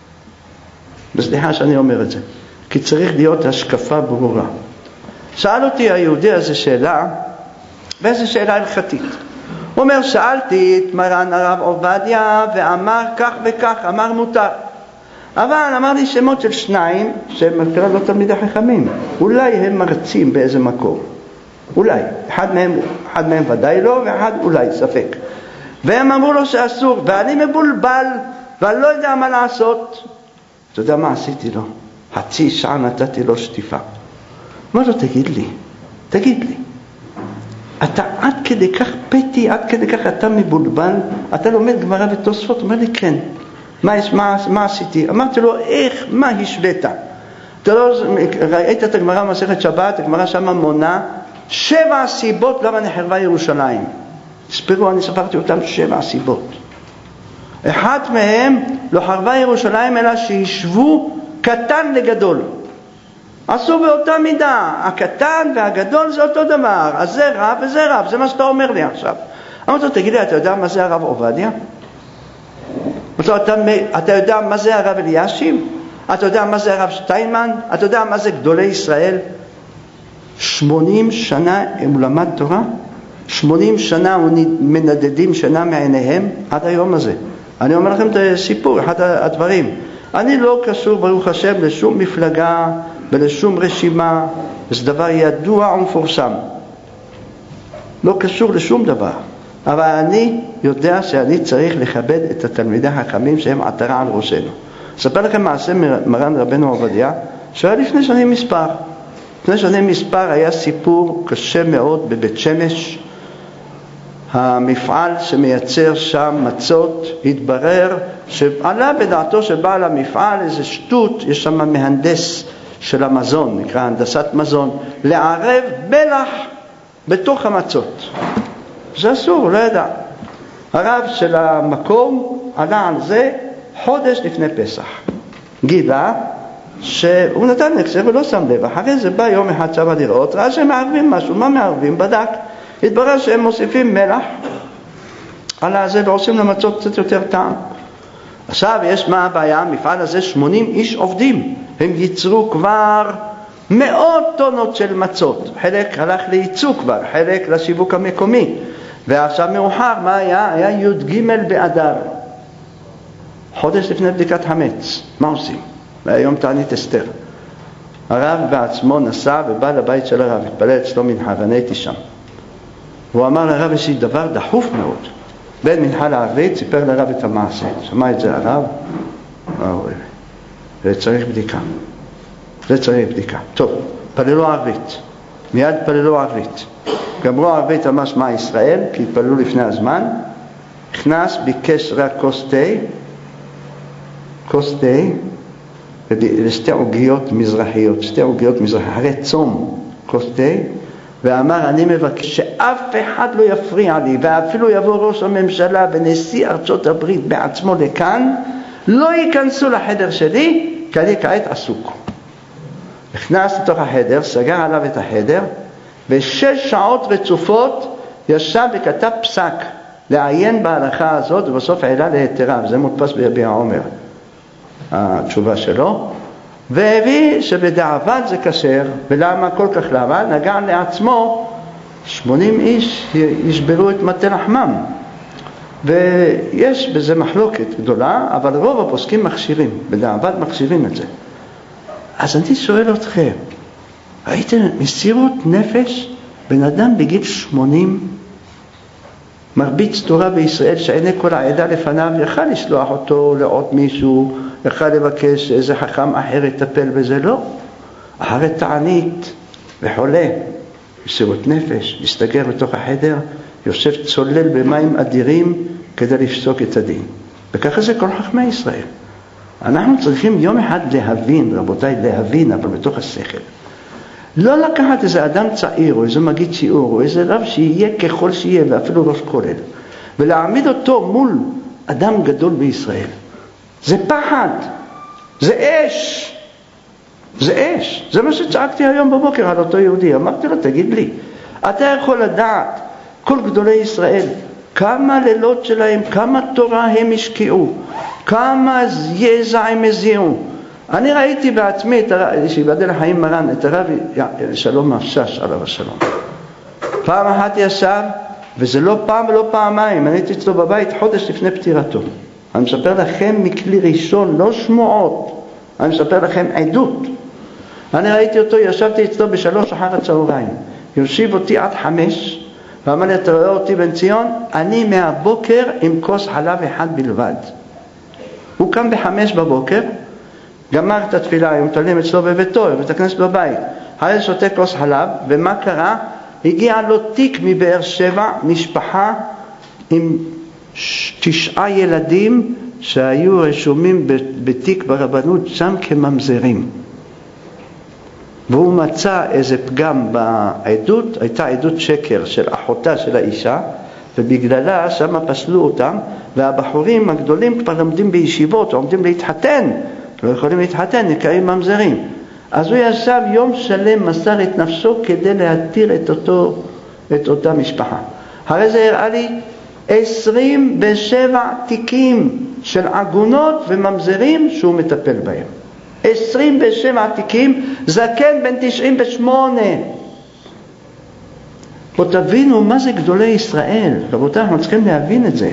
בסליחה שאני אומר את זה, כי צריך להיות השקפה ברורה. שאל אותי היהודי הזה שאלה, ואיזו שאלה הלכתית. הוא אומר, שאלתי את מרן הרב עובדיה, ואמר כך וכך, אמר מותר. אבל אמר לי שמות של שניים שהם מקרא לא תלמידי חכמים, אולי הם מרצים באיזה מקום, אולי אחד מהם, אחד מהם ודאי לא, ואחד אולי ספק, והם אמרו לו שאסור, ואני מבולבל ואני לא יודע מה לעשות. אתה יודע מה עשיתי לו? חצי שעה נתתי לו שטיפה. אמר לו, תגיד לי, תגיד לי, אתה עד כדי כך פתי, עד כדי כך אתה מבולבל, אתה לומד גמרא ותוספות? אומר לי כן. מה, מה, מה עשיתי? אמרתי לו, איך, מה השווית? אתה לא ראית את הגמרא מסכת שבת, הגמרא שמה מונה שבע סיבות למה נחרבה ירושלים. הספרו, אני ספרתי אותם שבע סיבות. אחת מהם לא חרבה ירושלים אלא שישבו קטן לגדול. עשו באותה מידה, הקטן והגדול זה אותו דבר, אז זה רב וזה רב, זה מה שאתה אומר לי עכשיו. אמרתי לו, תגיד לי, אתה יודע מה זה הרב עובדיה? אתה, אתה יודע מה זה הרב אלישיב? אתה יודע מה זה הרב שטיינמן? אתה יודע מה זה גדולי ישראל? שמונים שנה הוא למד תורה, שמונים שנה הוא מנדדים שנה מעיניהם עד היום הזה. אני אומר לכם את הסיפור, אחד הדברים. אני לא קשור ברוך השם לשום מפלגה ולשום רשימה, זה דבר ידוע ומפורסם. לא קשור לשום דבר. אבל אני יודע שאני צריך לכבד את התלמידי החכמים שהם עטרה על ראשנו. אספר לכם מעשה מרן רבנו עובדיה, שהיה לפני שנים מספר. לפני שנים מספר היה סיפור קשה מאוד בבית שמש. המפעל שמייצר שם מצות, התברר שעלה בדעתו של בעל המפעל איזה שטות, יש שם מהנדס של המזון, נקרא הנדסת מזון, לערב מלח בתוך המצות. זה אסור, הוא לא ידע. הרב של המקום עלה על זה חודש לפני פסח. גילה שהוא נתן החזר ולא שם לב. אחרי זה בא יום אחד שמה לראות, ראה שהם מערבים משהו. מה מערבים? בדק. התברר שהם מוסיפים מלח על הזה ועושים למצות קצת יותר טעם. עכשיו יש מה הבעיה? המפעל הזה שמונים איש עובדים. הם ייצרו כבר מאות טונות של מצות. חלק הלך לייצוא כבר, חלק לשיווק המקומי. ועכשיו מאוחר, מה היה? היה י"ג באדר. חודש לפני בדיקת חמץ. מה עושים? והיום תענית אסתר. הרב בעצמו נסע ובא לבית של הרב, התפלל אצלו מנחה, ואני הייתי שם. הוא אמר לרב, יש לי דבר דחוף מאוד. בין מנחה לערבית, סיפר לרב את המעשה. שמע את זה הרב, זה צריך בדיקה. זה צריך בדיקה. טוב, פללו ערבית. מיד פללו ערבית. גמרו ערבית על מה שמע ישראל, כי התפללו לפני הזמן. הכנס, ביקש רק כוס תה, כוס תה, ושתי עוגיות מזרחיות, שתי עוגיות מזרחיות, אחרי צום, כוס תה, ואמר, אני מבקש שאף אחד לא יפריע לי, ואפילו יבוא ראש הממשלה ונשיא ארצות הברית בעצמו לכאן, לא ייכנסו לחדר שלי, כי אני כעת עסוק. נכנס לתוך החדר, סגר עליו את החדר, ושש שעות רצופות ישב וכתב פסק לעיין בהלכה הזאת, ובסוף העלה להיתרה, וזה מודפס ביביע עומר, התשובה שלו, והביא שבדעבד זה כשר. ולמה כל כך למה? נגע לעצמו שמונים איש ישברו את מטה לחמם, ויש בזה מחלוקת גדולה, אבל רוב הפוסקים מכשירים, בדעבד מכשירים את זה. אז אני שואל אתכם, ראיתם מסירות נפש? בן אדם בגיל שמונים מרביץ תורה בישראל שעיני כל העדה לפניו, יכל לשלוח אותו לעוד מישהו, יכל לבקש איזה חכם אחר יטפל בזה, לא. אחרי תענית וחולה, מסירות נפש, מסתגר בתוך החדר, יושב צולל במים אדירים כדי לפסוק את הדין. וככה זה כל חכמי ישראל. אנחנו צריכים יום אחד להבין, רבותיי, להבין, אבל בתוך השכל. לא לקחת איזה אדם צעיר או איזה מגיד שיעור או איזה רב שיהיה ככל שיהיה ואפילו ראש כולל ולהעמיד אותו מול אדם גדול בישראל. זה פחד, זה אש, זה אש. זה מה שצעקתי היום בבוקר על אותו יהודי. אמרתי לו, תגיד לי, אתה יכול לדעת כל גדולי ישראל כמה לילות שלהם, כמה תורה הם השקיעו, כמה יזע הם הזיעו. אני ראיתי בעצמי, שיבדל לחיים מרן, את הרב שלום מפשש עליו השלום. פעם אחת ישב, וזה לא פעם ולא פעמיים, אני הייתי אצלו בבית חודש לפני פטירתו. אני מספר לכם מכלי ראשון, לא שמועות, אני מספר לכם עדות. אני ראיתי אותו, ישבתי אצלו בשלוש אחר הצהריים, יושיב אותי עד חמש, ואמר לי, אתה רואה אותי בן ציון? אני מהבוקר עם כוס חלב אחד בלבד. הוא קם בחמש בבוקר, גמר את התפילה, הוא מתעלם אצלו בביתו, בבית הכנסת בבית. הרי שותה כוס חלב, ומה קרה? הגיע לו תיק מבאר שבע, משפחה עם תשעה ילדים שהיו רשומים בתיק ברבנות שם כממזרים. והוא מצא איזה פגם בעדות, הייתה עדות שקר של אחותה של האישה, ובגללה שם פסלו אותם, והבחורים הגדולים כבר לומדים בישיבות, עומדים להתחתן, לא יכולים להתחתן, נקראים ממזרים. אז הוא ישב יום שלם, מסר את נפשו כדי להתיר את, אותו, את אותה משפחה. הרי זה הראה לי עשרים ושבע תיקים של עגונות וממזרים שהוא מטפל בהם. עשרים ושבע תיקים, זקן בן תשעים ושמונה. בוא תבינו מה זה גדולי ישראל. רבותיי, אנחנו צריכים להבין את זה.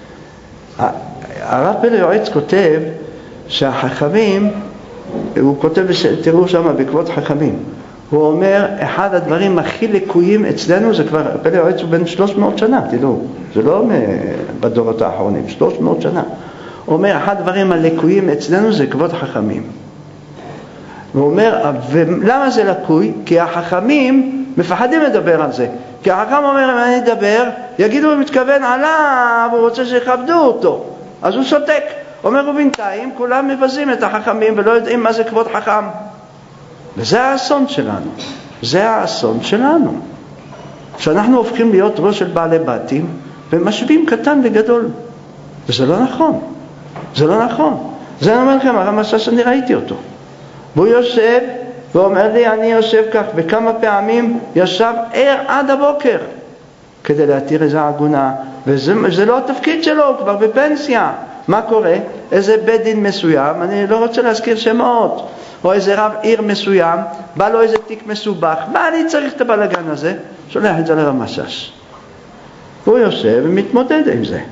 הרב פלא יועץ כותב שהחכמים, הוא כותב, תראו שם בעקבות חכמים, הוא אומר, אחד הדברים הכי לקויים אצלנו, זה כבר, פלא יועץ הוא בן שלוש מאות שנה, תראו, זה לא בדורות האחרונים, שלוש מאות שנה. הוא אומר, אחד הדברים הלקויים אצלנו זה כבוד חכמים. הוא אומר, ולמה זה לקוי? כי החכמים מפחדים לדבר על זה. כי החכם אומר, אם אני אדבר, יגידו הוא מתכוון עליו, הוא רוצה שיכבדו אותו. אז הוא שותק. אומר, ובינתיים כולם מבזים את החכמים ולא יודעים מה זה כבוד חכם. וזה האסון שלנו. זה האסון שלנו. שאנחנו הופכים להיות ראש של בעלי בתים ומשווים קטן וגדול. וזה לא נכון. זה לא נכון. זה אני אומר לכם, הרב משש אני ראיתי אותו. והוא יושב ואומר לי, אני יושב כך, וכמה פעמים ישב ער עד הבוקר כדי להתיר איזה עגונה, וזה זה לא התפקיד שלו, הוא כבר בפנסיה. מה קורה? איזה בית דין מסוים, אני לא רוצה להזכיר שמות, או איזה רב עיר מסוים, בא לו איזה תיק מסובך, מה אני צריך את הבלגן הזה? שולח את זה לרב משאש. הוא יושב ומתמודד עם זה.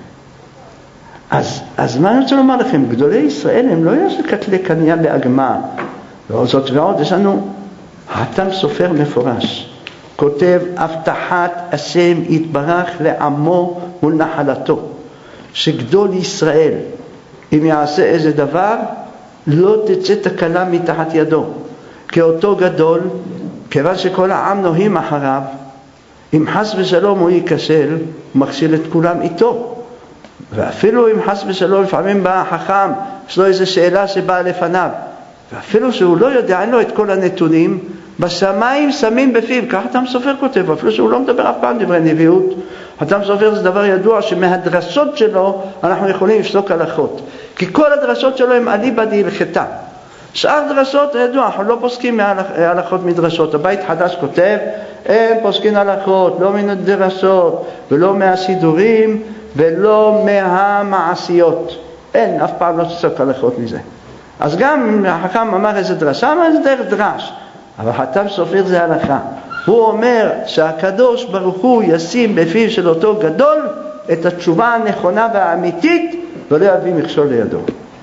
אז, אז מה אני רוצה לומר לכם? גדולי ישראל הם לא יעשו קטלי קניה לאגמה. לא זאת ועוד, יש לנו חתם סופר מפורש. כותב הבטחת השם יתברך לעמו ולנחלתו. שגדול ישראל, אם יעשה איזה דבר, לא תצא תקלה מתחת ידו. כי אותו גדול, כיוון שכל העם נוהים אחריו, אם חס ושלום הוא ייכשל, הוא מכשיל את כולם איתו. ואפילו אם חס ושלום לפעמים בא החכם, יש לו איזו שאלה שבאה לפניו, ואפילו שהוא לא יודע, אין לו את כל הנתונים, בשמיים שמים בפיו, כך חתם סופר כותב, אפילו שהוא לא מדבר אף פעם דברי נביאות. חתם סופר זה דבר ידוע שמהדרשות שלו אנחנו יכולים לפסוק הלכות, כי כל הדרשות שלו הם אליבא דהלכתה. שאר דרשות ידוע, אנחנו לא פוסקים מהלכות מדרשות. הבית חדש כותב, הם פוסקים הלכות לא מן הדרשות ולא מהסידורים ולא מהמעשיות, אין, אף פעם לא תפסוק הלכות מזה. אז גם אם החכם אמר איזה דרשה, מה זה דרך דרש, אבל חתם סופר זה הלכה. הוא אומר שהקדוש ברוך הוא ישים בפיו של אותו גדול את התשובה הנכונה והאמיתית, ולא יביא מכשול לידו.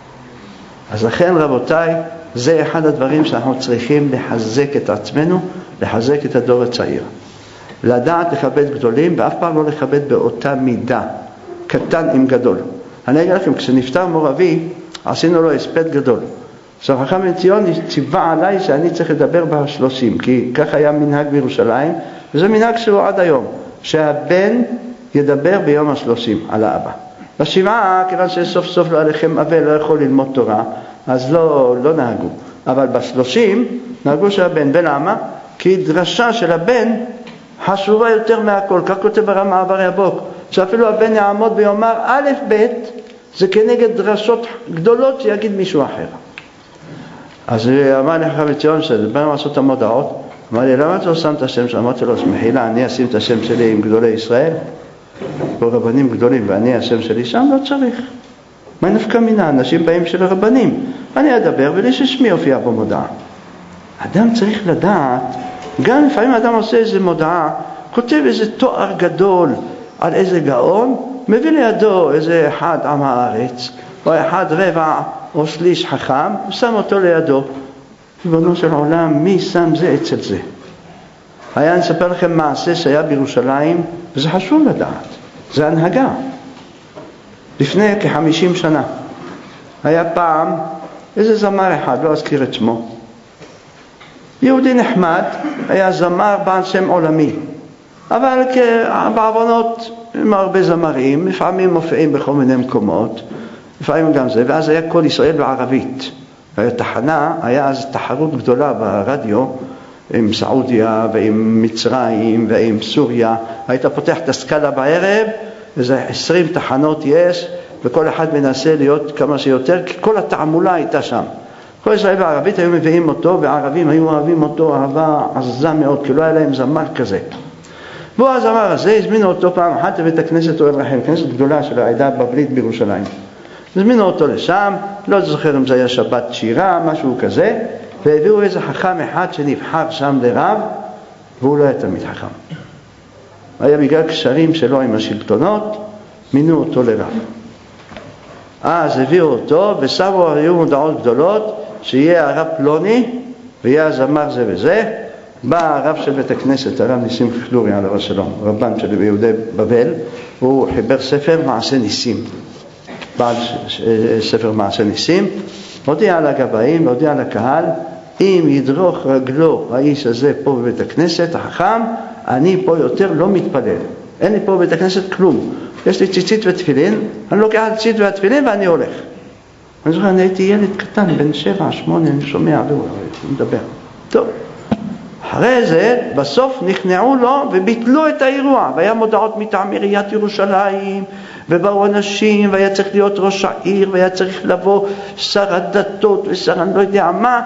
אז לכן רבותיי, זה אחד הדברים שאנחנו צריכים לחזק את עצמנו, לחזק את הדור הצעיר. לדעת לכבד גדולים, ואף פעם לא לכבד באותה מידה, קטן עם גדול. אני אגיד לכם, כשנפטר מור אבי, עשינו לו הספד גדול. עכשיו חכם בן ציון ציווה עליי שאני צריך לדבר בשלושים, כי כך היה מנהג בירושלים, וזה מנהג שהוא עד היום, שהבן ידבר ביום השלושים על האבא. בשבעה, כיוון שסוף סוף לא עליכם אבל לא יכול ללמוד תורה, אז לא, לא נהגו. אבל בשלושים נהגו שהבן, ולמה? כי דרשה של הבן חשובה יותר מהכל. כך כותב ברמה עבר יבוק, שאפילו הבן יעמוד ויאמר א' ב', זה כנגד דרשות גדולות שיגיד מישהו אחר. אז אמר לי חכם בן ציון שבאנו לעשות את המודעות, אמר לי, למה אתה לא שם את השם שלו? אמרתי לו, מחילה, אני אשים את השם שלי עם גדולי ישראל, פה רבנים גדולים, ואני השם שלי שם, לא צריך. מה נפקא מינה? אנשים באים של הרבנים. אני אדבר ולי ששמי הופיע במודעה. אדם צריך לדעת, גם לפעמים אדם עושה איזה מודעה, כותב איזה תואר גדול על איזה גאון, מביא לידו איזה אחד עם הארץ, או אחד רבע או שליש חכם, ושם אותו לידו. ריבונו של עולם, מי שם זה אצל זה? היה אני אספר לכם מעשה שהיה בירושלים, וזה חשוב לדעת. זה הנהגה. לפני כ-חמישים שנה, היה פעם איזה זמר אחד, לא אזכיר את שמו, יהודי נחמד, היה זמר בעל שם עולמי, אבל בעוונות עם הרבה זמרים, לפעמים מופיעים בכל מיני מקומות, לפעמים גם זה, ואז היה כל ישראל בערבית. היה תחנה, היה אז תחרות גדולה ברדיו, עם סעודיה ועם מצרים ועם סוריה. היית פותח את הסקאלה בערב, איזה עשרים תחנות יש, וכל אחד מנסה להיות כמה שיותר, כי כל התעמולה הייתה שם. כל ישראל בערבית היו מביאים אותו, והערבים היו אוהבים אותו אהבה עזה מאוד, כי לא היה להם זמר כזה. והוא הזמר הזה, הזמינו אותו פעם אחת לבית הכנסת אוהל רחל, כנסת גדולה של העדה הבבלית בירושלים. הזמינו אותו לשם, לא זוכר אם זה היה שבת שירה, משהו כזה, והביאו איזה חכם אחד שנבחר שם לרב, והוא לא היה תמיד חכם. היה בגלל קשרים שלו עם השלטונות, מינו אותו לרב. אז הביאו אותו, ושמו היו מודעות גדולות, שיהיה הרב פלוני, ויהיה הזמר זה וזה. בא הרב של בית הכנסת, הרב ניסים חלורי עליו השלום, רבן של יהודי בבל, הוא חיבר ספר מעשה ניסים. בעל ספר מעשה ניסים, הודיע לגבאים, הודיע לקהל, אם ידרוך רגלו האיש הזה פה בבית הכנסת, החכם, אני פה יותר לא מתפלל. אין לי פה בבית הכנסת כלום. יש לי ציצית ותפילין, אני לוקח את הציצית והתפילין ואני הולך. אני זוכר, אני הייתי ילד קטן, בן שבע, שמונה, אני שומע, והוא מדבר. טוב. אחרי זה, בסוף נכנעו לו וביטלו את האירוע, והיה מודעות מטעם עיריית ירושלים, ובאו אנשים, והיה צריך להיות ראש העיר, והיה צריך לבוא שר הדתות ושר אני לא יודע מה,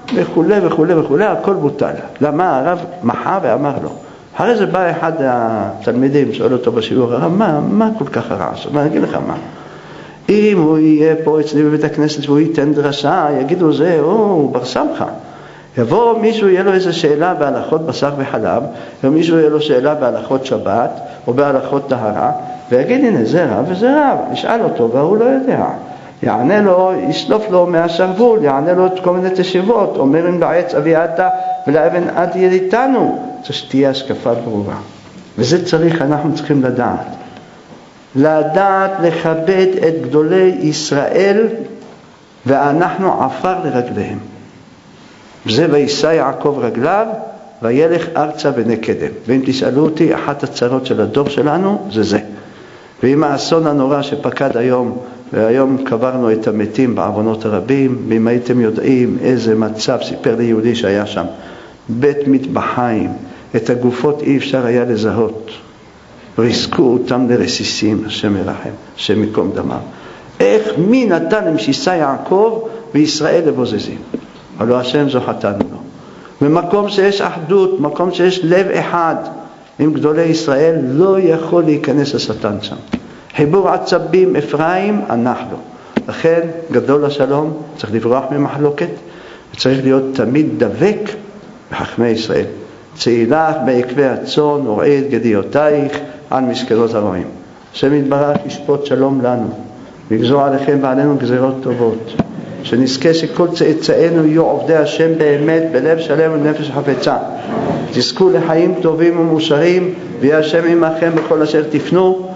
וכולי וכולי וכולי, הכל בוטל. למה? הרב מחה ואמר לו. אחרי זה בא אחד התלמידים, שואל אותו בשיעור, הרב, מה, מה כל כך הרעש? אני אגיד לך מה. אם הוא יהיה פה אצלי בבית הכנסת והוא ייתן דרשה, יגידו זה, או, הוא בר סמכה. יבוא מישהו, יהיה לו איזו שאלה בהלכות בשר וחלב, ומישהו יהיה לו שאלה בהלכות שבת, או בהלכות טהרה, ויגיד, הנה, זה רב וזה רב. נשאל אותו, והוא לא יודע. יענה לו, יסלוף לו מהשרוול, יענה לו את כל מיני תשיבות, אומרים לעץ אביעתה ולאבן עד יליתנו. צריך שתהיה השקפה ברורה. וזה צריך, אנחנו צריכים לדעת. לדעת לכבד את גדולי ישראל, ואנחנו עפר לרגליהם. וזה וישא יעקב רגליו, וילך ארצה בני קדם. ואם תשאלו אותי, אחת הצרות של הדור שלנו, זה זה. ואם האסון הנורא שפקד היום, והיום קברנו את המתים בעוונות הרבים, ואם הייתם יודעים איזה מצב, סיפר לי יהודי שהיה שם, בית מטבחיים, את הגופות אי אפשר היה לזהות, ריסקו אותם לרסיסים, השם ירחם, השם יקום דמם. איך, מי נתן עם שישא יעקב וישראל לבוזזים? הלא השם זו חטאנו לו. במקום שיש אחדות, מקום שיש לב אחד עם גדולי ישראל, לא יכול להיכנס השטן שם. חיבור עצבים אפרים אנחנו. לכן גדול השלום, צריך לברוח ממחלוקת, וצריך להיות תמיד דבק בחכמי ישראל. צאילך בעקבי הצאן וראה את גדיותייך על משכנות הרועים. השם יתברך ישפוט שלום לנו, ויגזור עליכם ועלינו גזירות טובות. שנזכה שכל צאצאינו יהיו עובדי השם באמת, בלב שלם ונפש חפצה. תזכו לחיים טובים ומאושרים, ויהיה השם עמכם בכל אשר תפנו.